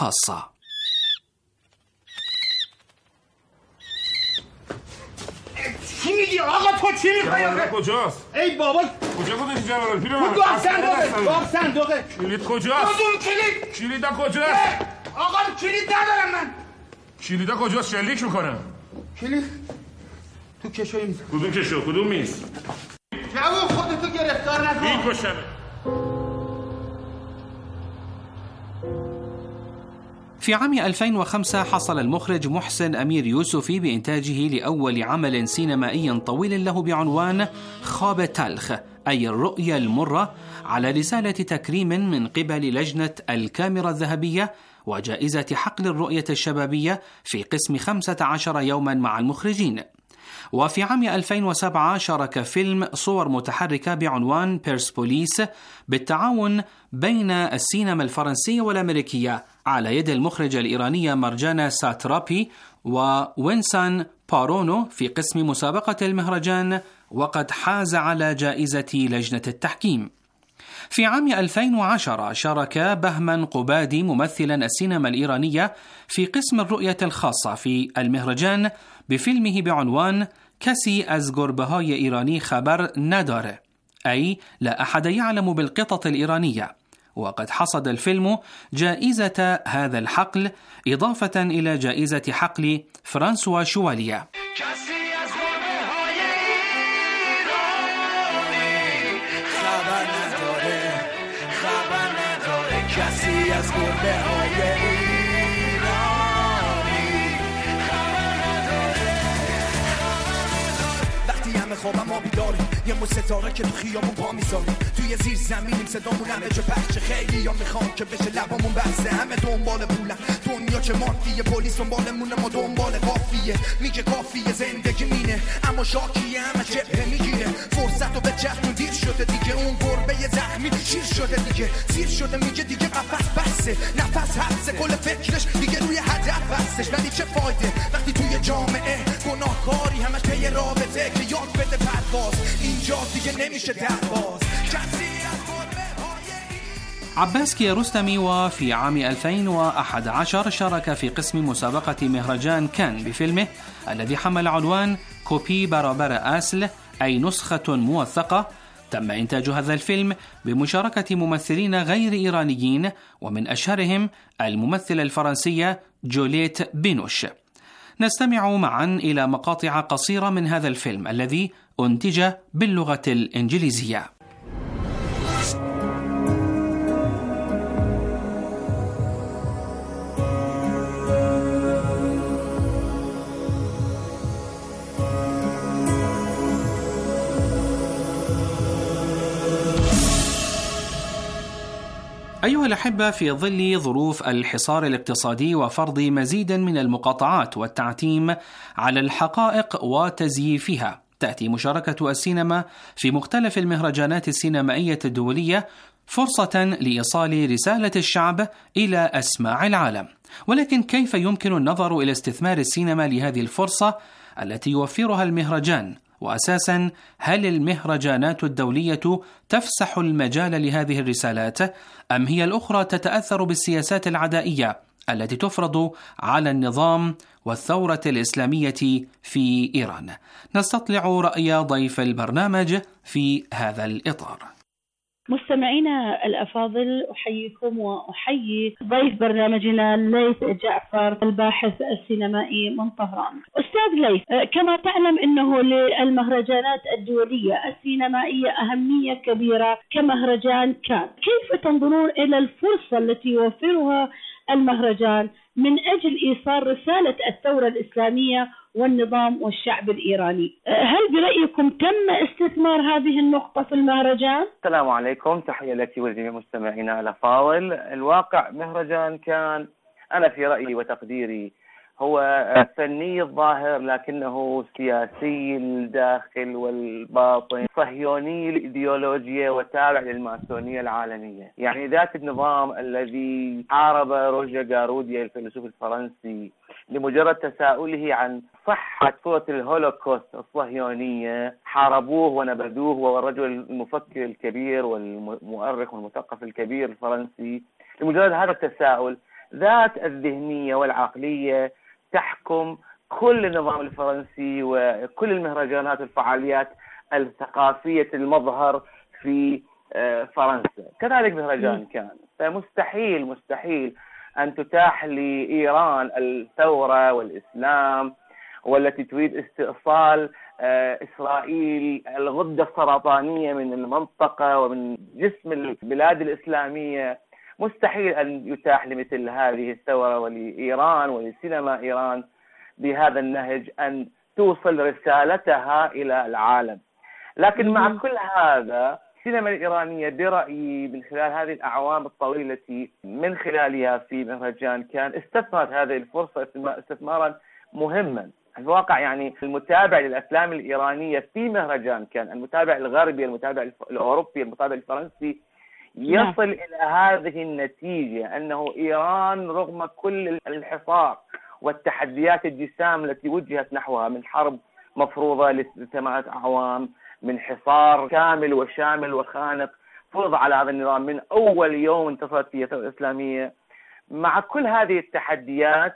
الخاصة. میگی آقا؟ تو چی میخوای؟ کجاست؟ ای بابا کجا گذاشتی جلال پیرمرد؟ گاه صندوقه کلید کجاست؟ کلید کجاست؟ آقا کلید ندارم من. کلیدا کجاست؟ شلیک میکنم. کلید تو کشوی میز. کدوم کشو؟ کدوم میز؟ جواب خودتو گرفتار نکن. این کشمه. في عام 2005 حصل المخرج محسن أمير يوسفي بإنتاجه لأول عمل سينمائي طويل له بعنوان خواب تلخ، أي الرؤيا المرة، على رسالة تكريم من قبل لجنة الكاميرا الذهبية وجائزة حقل الرؤية الشبابية في قسم 15 يوما مع المخرجين. وفي عام 2007 شارك فيلم صور متحركة بعنوان بيرسبوليس بالتعاون بين السينما الفرنسية والأمريكية على يد المخرجة الإيرانية مرجانا ساترابي ووينسان بارونو في قسم مسابقة المهرجان، وقد حاز على جائزة لجنة التحكيم. في عام 2010 شارك بهمن قبادي ممثلا السينما الإيرانية في قسم الرؤية الخاصة في المهرجان بفيلمه بعنوان کسی از گربه‌های ایرانی خبر نداره، أي لا أحد يعلم بالقطط الإيرانية، وقد حصد الفيلم جائزة هذا الحقل إضافة إلى جائزة حقل فرانسوا شواليا. خوابم ما بیداریم یه مو ستاره که تو خیابون پا میذاریم توی زیر زمینیم صدامون همه جا پخشه خیلی یا میخوام که بشه لبامون بسته همه دنبال پولن دنیا چه مادیه پلیس دنبالمونه ما دنبال قافیه میگه کافیه زندگی مینه اما شاکیه همه جبهه میگیره فرصت رو به جهنون دیر شده دیگه اون گربه زخمی شیر شده دیگه سیر شده میگه دیگه قفس بسته نفس حبسه کل فکرش دیگه روی هدف بستش ولی چه فایده وقتی توی جامعه گناهکاری همش پی رابطه که یاد بده پرواز اینجا دیگه نمیشه درواز. عباس كيارستمي وفي عام 2011 شارك في قسم مسابقة مهرجان كان بفيلمه الذي حمل عنوان كوبي برابر أسل، أي نسخة موثقة. تم إنتاج هذا الفيلم بمشاركة ممثلين غير إيرانيين ومن أشهرهم الممثلة الفرنسية جوليت بينوش. نستمع معا إلى مقاطع قصيرة من هذا الفيلم الذي أنتج باللغة الإنجليزية. أيها الأحبة، في ظل ظروف الحصار الاقتصادي وفرض مزيد من المقاطعات والتعتيم على الحقائق وتزييفها، تأتي مشاركة السينما في مختلف المهرجانات السينمائية الدولية فرصة لإيصال رسالة الشعب إلى أسماع العالم. ولكن كيف يمكن النظر إلى استثمار السينما لهذه الفرصة التي يوفرها المهرجان؟ وأساسا هل المهرجانات الدولية تفسح المجال لهذه الرسالات أم هي الأخرى تتأثر بالسياسات العدائية التي تفرض على النظام والثورة الإسلامية في إيران؟ نستطلع رأي ضيف البرنامج في هذا الإطار. مستمعينا الأفاضل، أحييكم وأحيي ضيف برنامجنا ليث جعفر الباحث السينمائي من طهران. أستاذ ليث، كما تعلم أنه للمهرجانات الدولية السينمائية أهمية كبيرة كمهرجان كان، كيف تنظرون إلى الفرصة التي يوفرها المهرجان من أجل إيصال رسالة الثورة الإسلامية والنظام والشعب الإيراني؟ هل برأيكم تم استثمار هذه النقطة في المهرجان؟ السلام عليكم، تحية لك ولجميع مستمعينا الأفاضل. الواقع مهرجان كان، أنا في رأيي وتقديري، هو فني الظاهر لكنه سياسي الداخل والباطن، صهيوني الإيديولوجيا وتابع للماسونية العالمية. يعني ذات النظام الذي حارب روجر جاروديا الفيلسوف الفرنسي لمجرد تساؤله عن صحة صورة الهولوكوست الصهيونية، حاربوه ونبذوه، وهو الرجل المفكر الكبير والمؤرخ والمثقف الكبير الفرنسي. لمجرد هذا التساؤل ذات الذهنية والعقلية تحكم كل النظام الفرنسي وكل المهرجانات والفعاليات الثقافية المظهر في فرنسا. كذلك مهرجان كان، فمستحيل أن تتاح لإيران الثورة والإسلام والتي تريد استئصال إسرائيل الغدة السرطانية من المنطقة ومن جسم البلاد الإسلامية. مستحيل أن يتاح لمثل هذه الثورة ولإيران ولسينما إيران بهذا النهج أن توصل رسالتها إلى العالم. لكن مع كل هذا السينما الإيرانية برأيي من خلال هذه الأعوام الطويلة التي من خلالها في مهرجان كان استثمرت هذه الفرصة استثمارا مهما. في الواقع يعني المتابع للأفلام الإيرانية في مهرجان كان، المتابع الغربي، المتابع الأوروبي، المتابع الفرنسي، يصل إلى هذه النتيجة أنه إيران رغم كل الحصار والتحديات الجسام التي وجهت نحوها من حرب مفروضة ل8 أعوام، من حصار كامل وشامل وخانق فرض على هذا النظام من أول يوم انتصرت فيه الثورة الإسلامية، مع كل هذه التحديات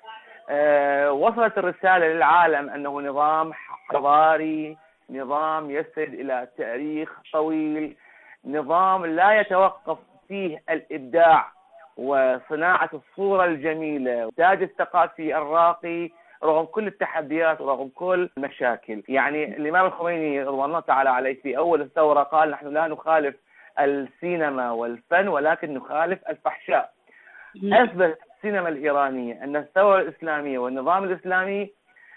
وصلت الرسالة للعالم أنه نظام حضاري، نظام يسرد إلى تاريخ طويل، نظام لا يتوقف فيه الإبداع وصناعة الصورة الجميلة والتاج الثقافي الراقي رغم كل التحديات ورغم كل المشاكل. يعني الإمام الخميني رضوان الله تعالى عليه في أول الثورة قال: نحن لا نخالف السينما والفن ولكن نخالف الفحشاء. أثبت السينما الإيرانية أن الثورة الإسلامية والنظام الإسلامي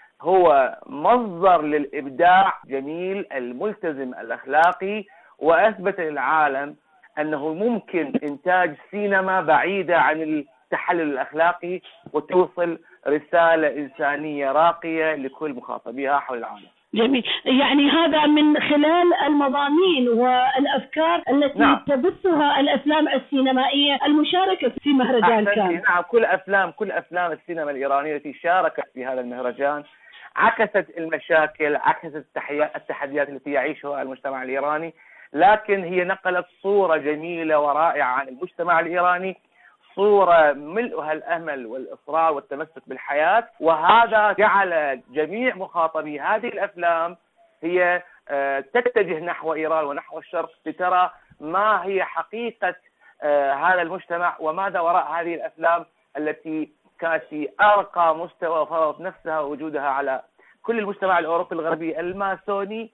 هو مصدر للإبداع جميل الملتزم الأخلاقي، وأثبت للعالم أنه ممكن إنتاج سينما بعيدة عن التحلل الأخلاقي وتوصل رسالة إنسانية راقية لكل مخاطبيها حول العالم. جميل. يعني هذا من خلال المضامين والأفكار التي تبثها الأفلام السينمائية المشاركة في مهرجان كان. نعم، كل أفلام السينما الإيرانية التي شاركت في هذا المهرجان عكست المشاكل، عكست التحديات التي يعيشها المجتمع الإيراني، لكن هي نقلت صورة جميلة ورائعة عن المجتمع الإيراني، صورة ملؤها الأمل والإصرار والتمسك بالحياة. وهذا جعل جميع مخاطبي هذه الأفلام هي تتجه نحو إيران ونحو الشرق لترى ما هي حقيقة هذا المجتمع وماذا وراء هذه الأفلام التي كانت في أرقى مستوى وفرضت نفسها ووجودها على كل المجتمع الأوروبي الغربي الماسوني،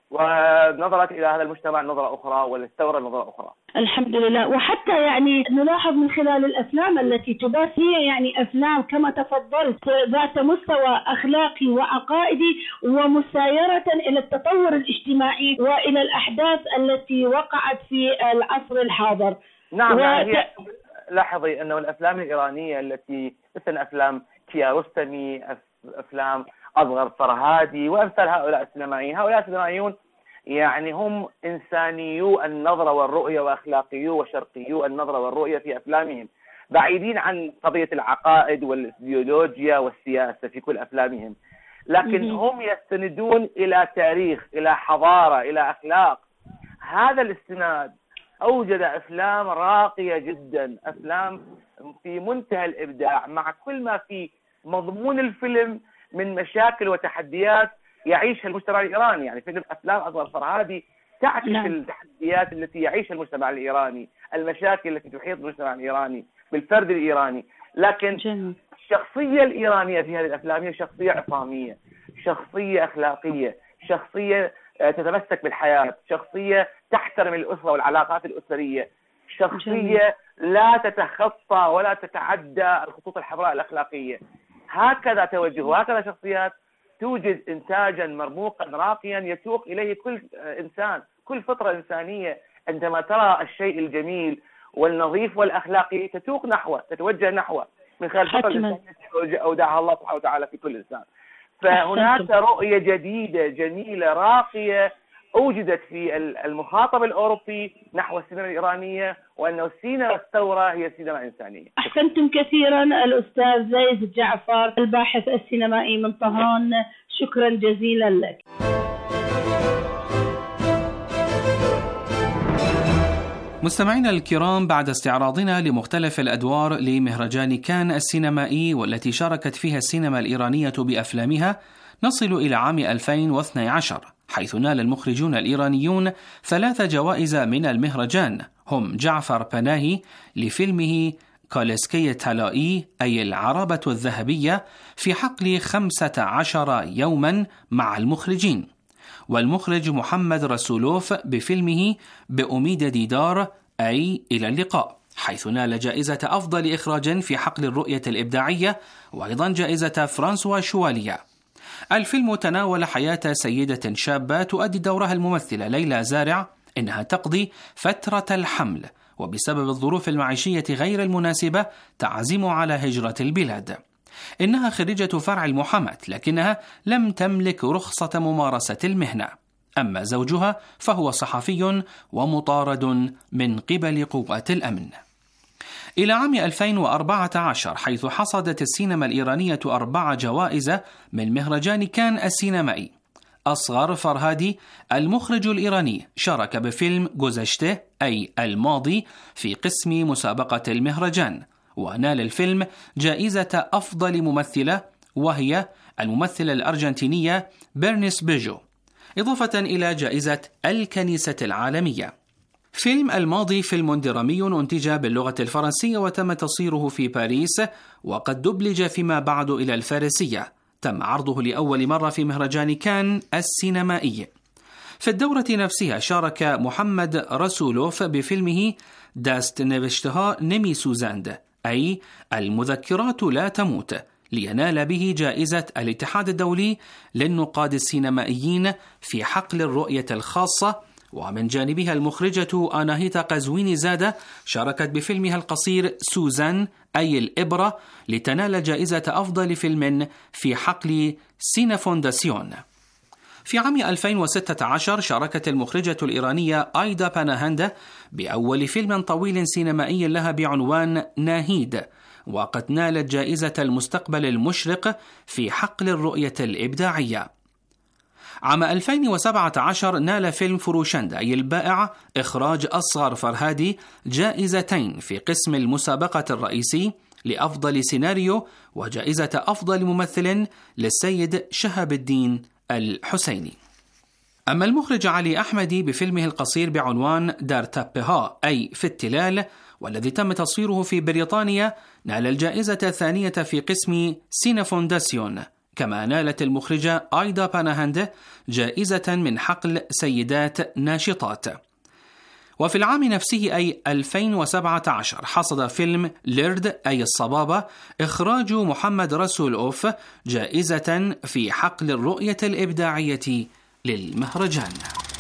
ونظرت إلى هذا المجتمع نظرة أخرى وللثورة نظرة أخرى. الحمد لله. وحتى يعني نلاحظ من خلال الأفلام التي تبث هي يعني أفلام كما تفضلت ذات مستوى أخلاقي وعقائدي ومسايرة إلى التطور الاجتماعي وإلى الأحداث التي وقعت في العصر الحاضر. نعم. لاحظي أنه الأفلام الإيرانية التي مثل أفلام كيارستمي، أفلام أصغر فرهادي وأمثال هؤلاء السينمائيون يعني هم إنسانيو النظرة والرؤية وأخلاقيو وشرقيو النظرة والرؤية في أفلامهم، بعيدين عن قضية العقائد والإيديولوجيا والسياسة في كل أفلامهم، لكن هم يستندون إلى تاريخ، إلى حضارة، إلى أخلاق. هذا الاستناد أوجد أفلام راقية جدا، أفلام في منتهى الإبداع مع كل ما في مضمون الفيلم من مشاكل وتحديات يعيشها المجتمع الإيراني. يعني فيلم أفلام أصغر فرهادي تعكس التحديات التي يعيشها المجتمع الإيراني، المشاكل التي تحيط بالمجتمع الإيراني بالفرد الإيراني. لكن الشخصية الإيرانية في هذه الأفلام هي شخصية عصامية، شخصية أخلاقية، شخصية تتمسك بالحياة، شخصية تحترم الأسرة والعلاقات الأسرية، شخصية لا تتخطى ولا تتعدى الخطوط الحمراء الأخلاقية. هكذا توجه وهكذا شخصيات توجد إنتاجا مرموقا راقيا يتوق إليه كل إنسان، كل فطرة إنسانية عندما ترى الشيء الجميل والنظيف والأخلاقي تتوق نحوه، تتوجه نحوه من خلال الفطرة الإنسانية أودعها الله سبحانه وتعالى في كل إنسان. فهناك رؤية جديدة جميلة راقية أوجدت في المخاطب الأوروبي نحو السينما الإيرانية، وأنه سينما الثورة هي سينما إنسانية. أحسنتم كثيرا الأستاذ زيد جعفر الباحث السينمائي من طهران، شكرا جزيلا لك. مستمعينا الكرام، بعد استعراضنا لمختلف الأدوار لمهرجان كان السينمائي والتي شاركت فيها السينما الإيرانية بأفلامها، نصل إلى عام 2012 حيث نال المخرجون الإيرانيون 3 جوائز من المهرجان، هم جعفر بناهي لفيلمه كالسكي طلائي أي العربة الذهبية في حقل 15 يوما مع المخرجين، والمخرج محمد رسولوف بفيلمه بأميد ديدار أي إلى اللقاء، حيث نال جائزة أفضل إخراج في حقل الرؤية الإبداعية، وأيضا جائزة فرانسوا شواليا. الفيلم تناول حياة سيدة شابة تؤدي دورها الممثلة ليلى زارع، إنها تقضي فترة الحمل وبسبب الظروف المعيشية غير المناسبة تعزم على هجرة البلاد. إنها خريجة فرع المحاماة لكنها لم تملك رخصة ممارسة المهنة، أما زوجها فهو صحفي ومطارد من قبل قوات الأمن. إلى عام 2014 حيث حصدت السينما الإيرانية 4 جوائز من مهرجان كان السينمائي. أصغر فرهادي المخرج الإيراني شارك بفيلم جوزشته أي الماضي في قسم مسابقة المهرجان، ونال الفيلم جائزة أفضل ممثلة وهي الممثلة الأرجنتينية بيرنيس بيجو، إضافة إلى جائزة الكنيسة العالمية. فيلم الماضي فيلم درامي أنتج باللغة الفرنسية وتم تصويره في باريس، وقد دبلج فيما بعد إلى الفارسية. تم عرضه لأول مرة في مهرجان كان السينمائي. في الدورة نفسها شارك محمد رسولوف بفيلمه داست نيفشتها نمي سوزاند أي المذكرات لا تموت، لينال به جائزة الاتحاد الدولي للنقاد السينمائيين في حقل الرؤية الخاصة. ومن جانبها المخرجة أناهيتا قزويني زادة شاركت بفيلمها القصير سوزان أي الإبرة لتنال جائزة أفضل فيلم في حقل سينفونداسيون. في عام 2016 شاركت المخرجة الإيرانية آيدا باناهاندا بأول فيلم طويل سينمائي لها بعنوان ناهيد، وقد نالت جائزة المستقبل المشرق في حقل الرؤية الإبداعية. عام 2017 نال فيلم فروشند أي البائع إخراج أصغر فرهادي جائزتين في قسم المسابقة الرئيسي لأفضل سيناريو وجائزة أفضل ممثل للسيد شهاب الدين الحسيني. أما المخرج علي أحمدي بفيلمه القصير بعنوان دار تابها أي في التلال والذي تم تصويره في بريطانيا نال الجائزة الثانية في قسم سينفونداسيون، كما نالت المخرجة آيدا باناهاند جائزة من حقل سيدات ناشطات. وفي العام نفسه أي 2017 حصد فيلم ليرد أي الصبابة إخراج محمد رسولوف جائزة في حقل الرؤية الإبداعية للمهرجان.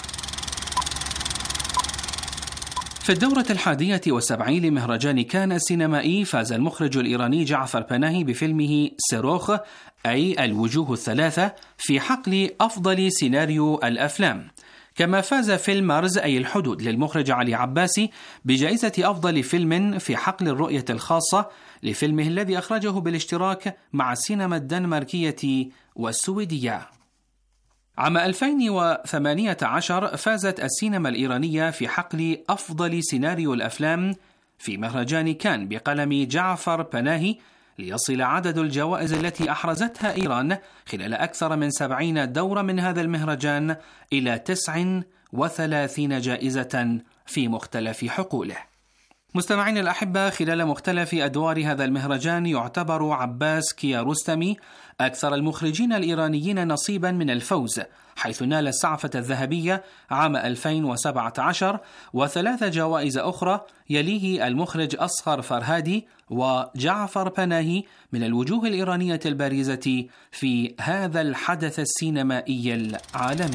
في الدورة 71 لمهرجان كان السينمائي فاز المخرج الإيراني جعفر بناهي بفيلمه سيروخ أي الوجوه الثلاثة في حقل أفضل سيناريو الأفلام، كما فاز فيلم مارز أي الحدود للمخرج علي عباسي بجائزة أفضل فيلم في حقل الرؤية الخاصة لفيلمه الذي أخرجه بالاشتراك مع السينما الدنماركية والسويدية. عام 2018 فازت السينما الإيرانية في حقل أفضل سيناريو الأفلام في مهرجان كان بقلم جعفر بناهي، ليصل عدد الجوائز التي أحرزتها إيران خلال أكثر من 70 دورة من هذا المهرجان إلى 39 جائزة في مختلف حقوله. مستمعين الأحبة، خلال مختلف أدوار هذا المهرجان يعتبر عباس كيارستمي أكثر المخرجين الإيرانيين نصيبا من الفوز، حيث نال السعفة الذهبية عام 2017 و3 جوائز أخرى، يليه المخرج أصغر فرهادي وجعفر بناهي من الوجوه الإيرانية البارزة في هذا الحدث السينمائي العالمي.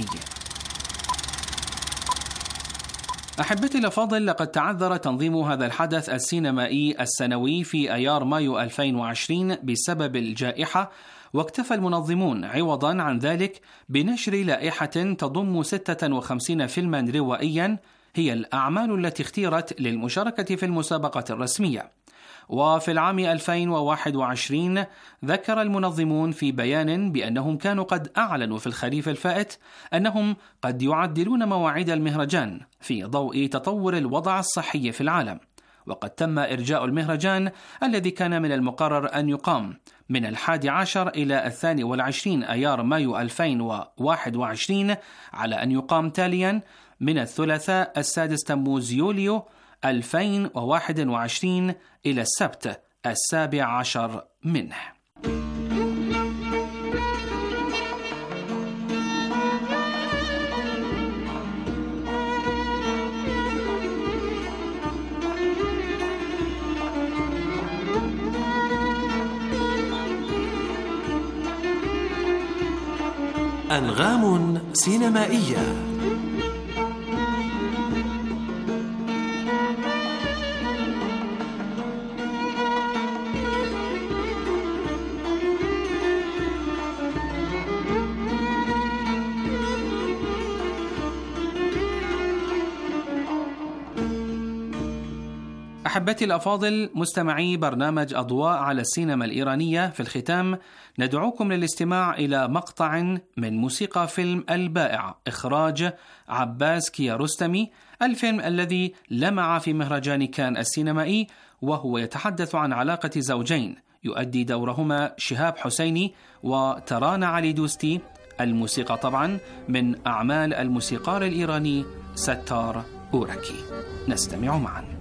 أحبتي الأفاضل، لقد تعذر تنظيم هذا الحدث السينمائي السنوي في أيار مايو 2020 بسبب الجائحة، واكتفى المنظمون عوضا عن ذلك بنشر لائحة تضم 56 فيلما روائيا هي الأعمال التي اختيرت للمشاركة في المسابقة الرسمية. وفي العام 2021 ذكر المنظمون في بيان بأنهم كانوا قد أعلنوا في الخريف الفائت أنهم قد يعدلون مواعيد المهرجان في ضوء تطور الوضع الصحي في العالم، وقد تم إرجاء المهرجان الذي كان من المقرر أن يقام من 11 إلى 22 أيار مايو 2021 على أن يقام تاليا من الثلاثاء 6 تموز يوليو 2021 إلى السبت 17 منه. أنغام سينمائية. أحبتي الأفاضل، مستمعي برنامج أضواء على السينما الإيرانية، في الختام ندعوكم للاستماع إلى مقطع من موسيقى فيلم البائع إخراج عباس كيارستمي، الفيلم الذي لمع في مهرجان كان السينمائي، وهو يتحدث عن علاقة زوجين يؤدي دورهما شهاب حسيني وترانا علي دوستي. الموسيقى طبعا من أعمال الموسيقار الإيراني ستار أوركي. نستمع معا.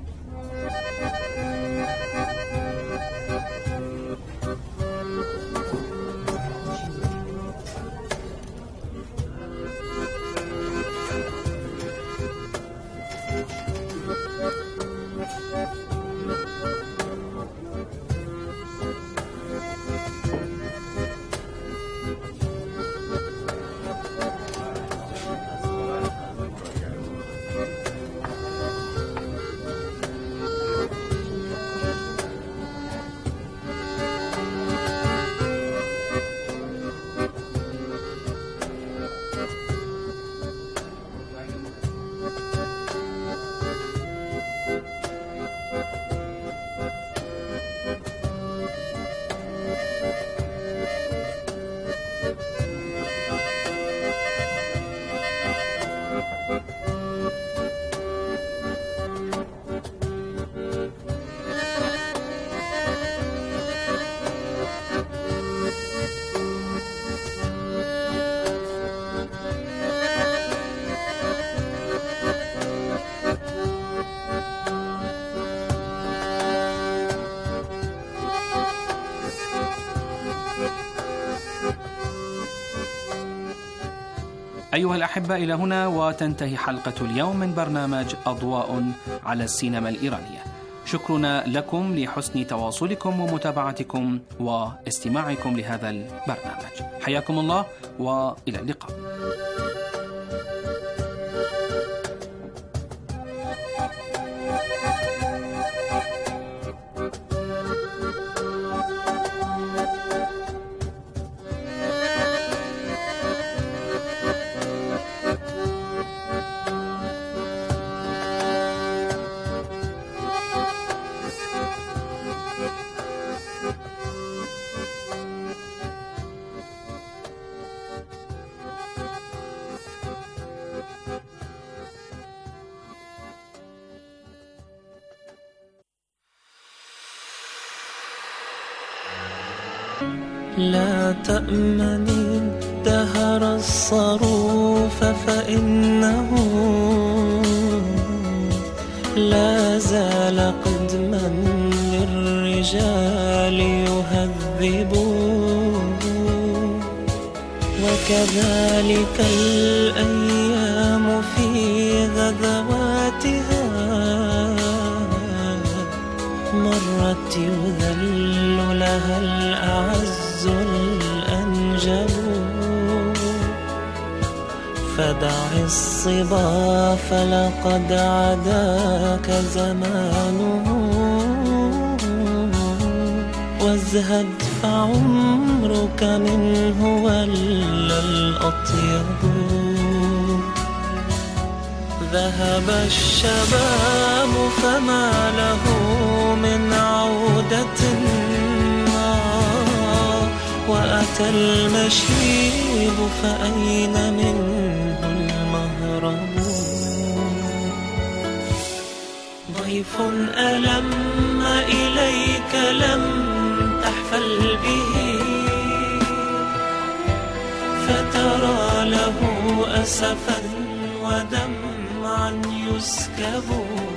أيها الأحبة، إلى هنا وتنتهي حلقة اليوم من برنامج أضواء على السينما الإيرانية. شكرنا لكم لحسن تواصلكم ومتابعتكم واستماعكم لهذا البرنامج. حياكم الله وإلى اللقاء. لا تأمني الدهر الصروف فإنه لا زال قدما للرجال يهذب، وكذلك الأيام في غدواتها مرت يذل لها الأعز الأنجب. فدع الصبا فلقد عداك زمانه، وازهد فعمرك منه ولا الأطيب. ذهب الشباب فما له من عودة، وأتى المشيب فأين منه المهرب. ضيف ألم إليك لم تحفل به، فترى له أسفا ودمعا يسكب.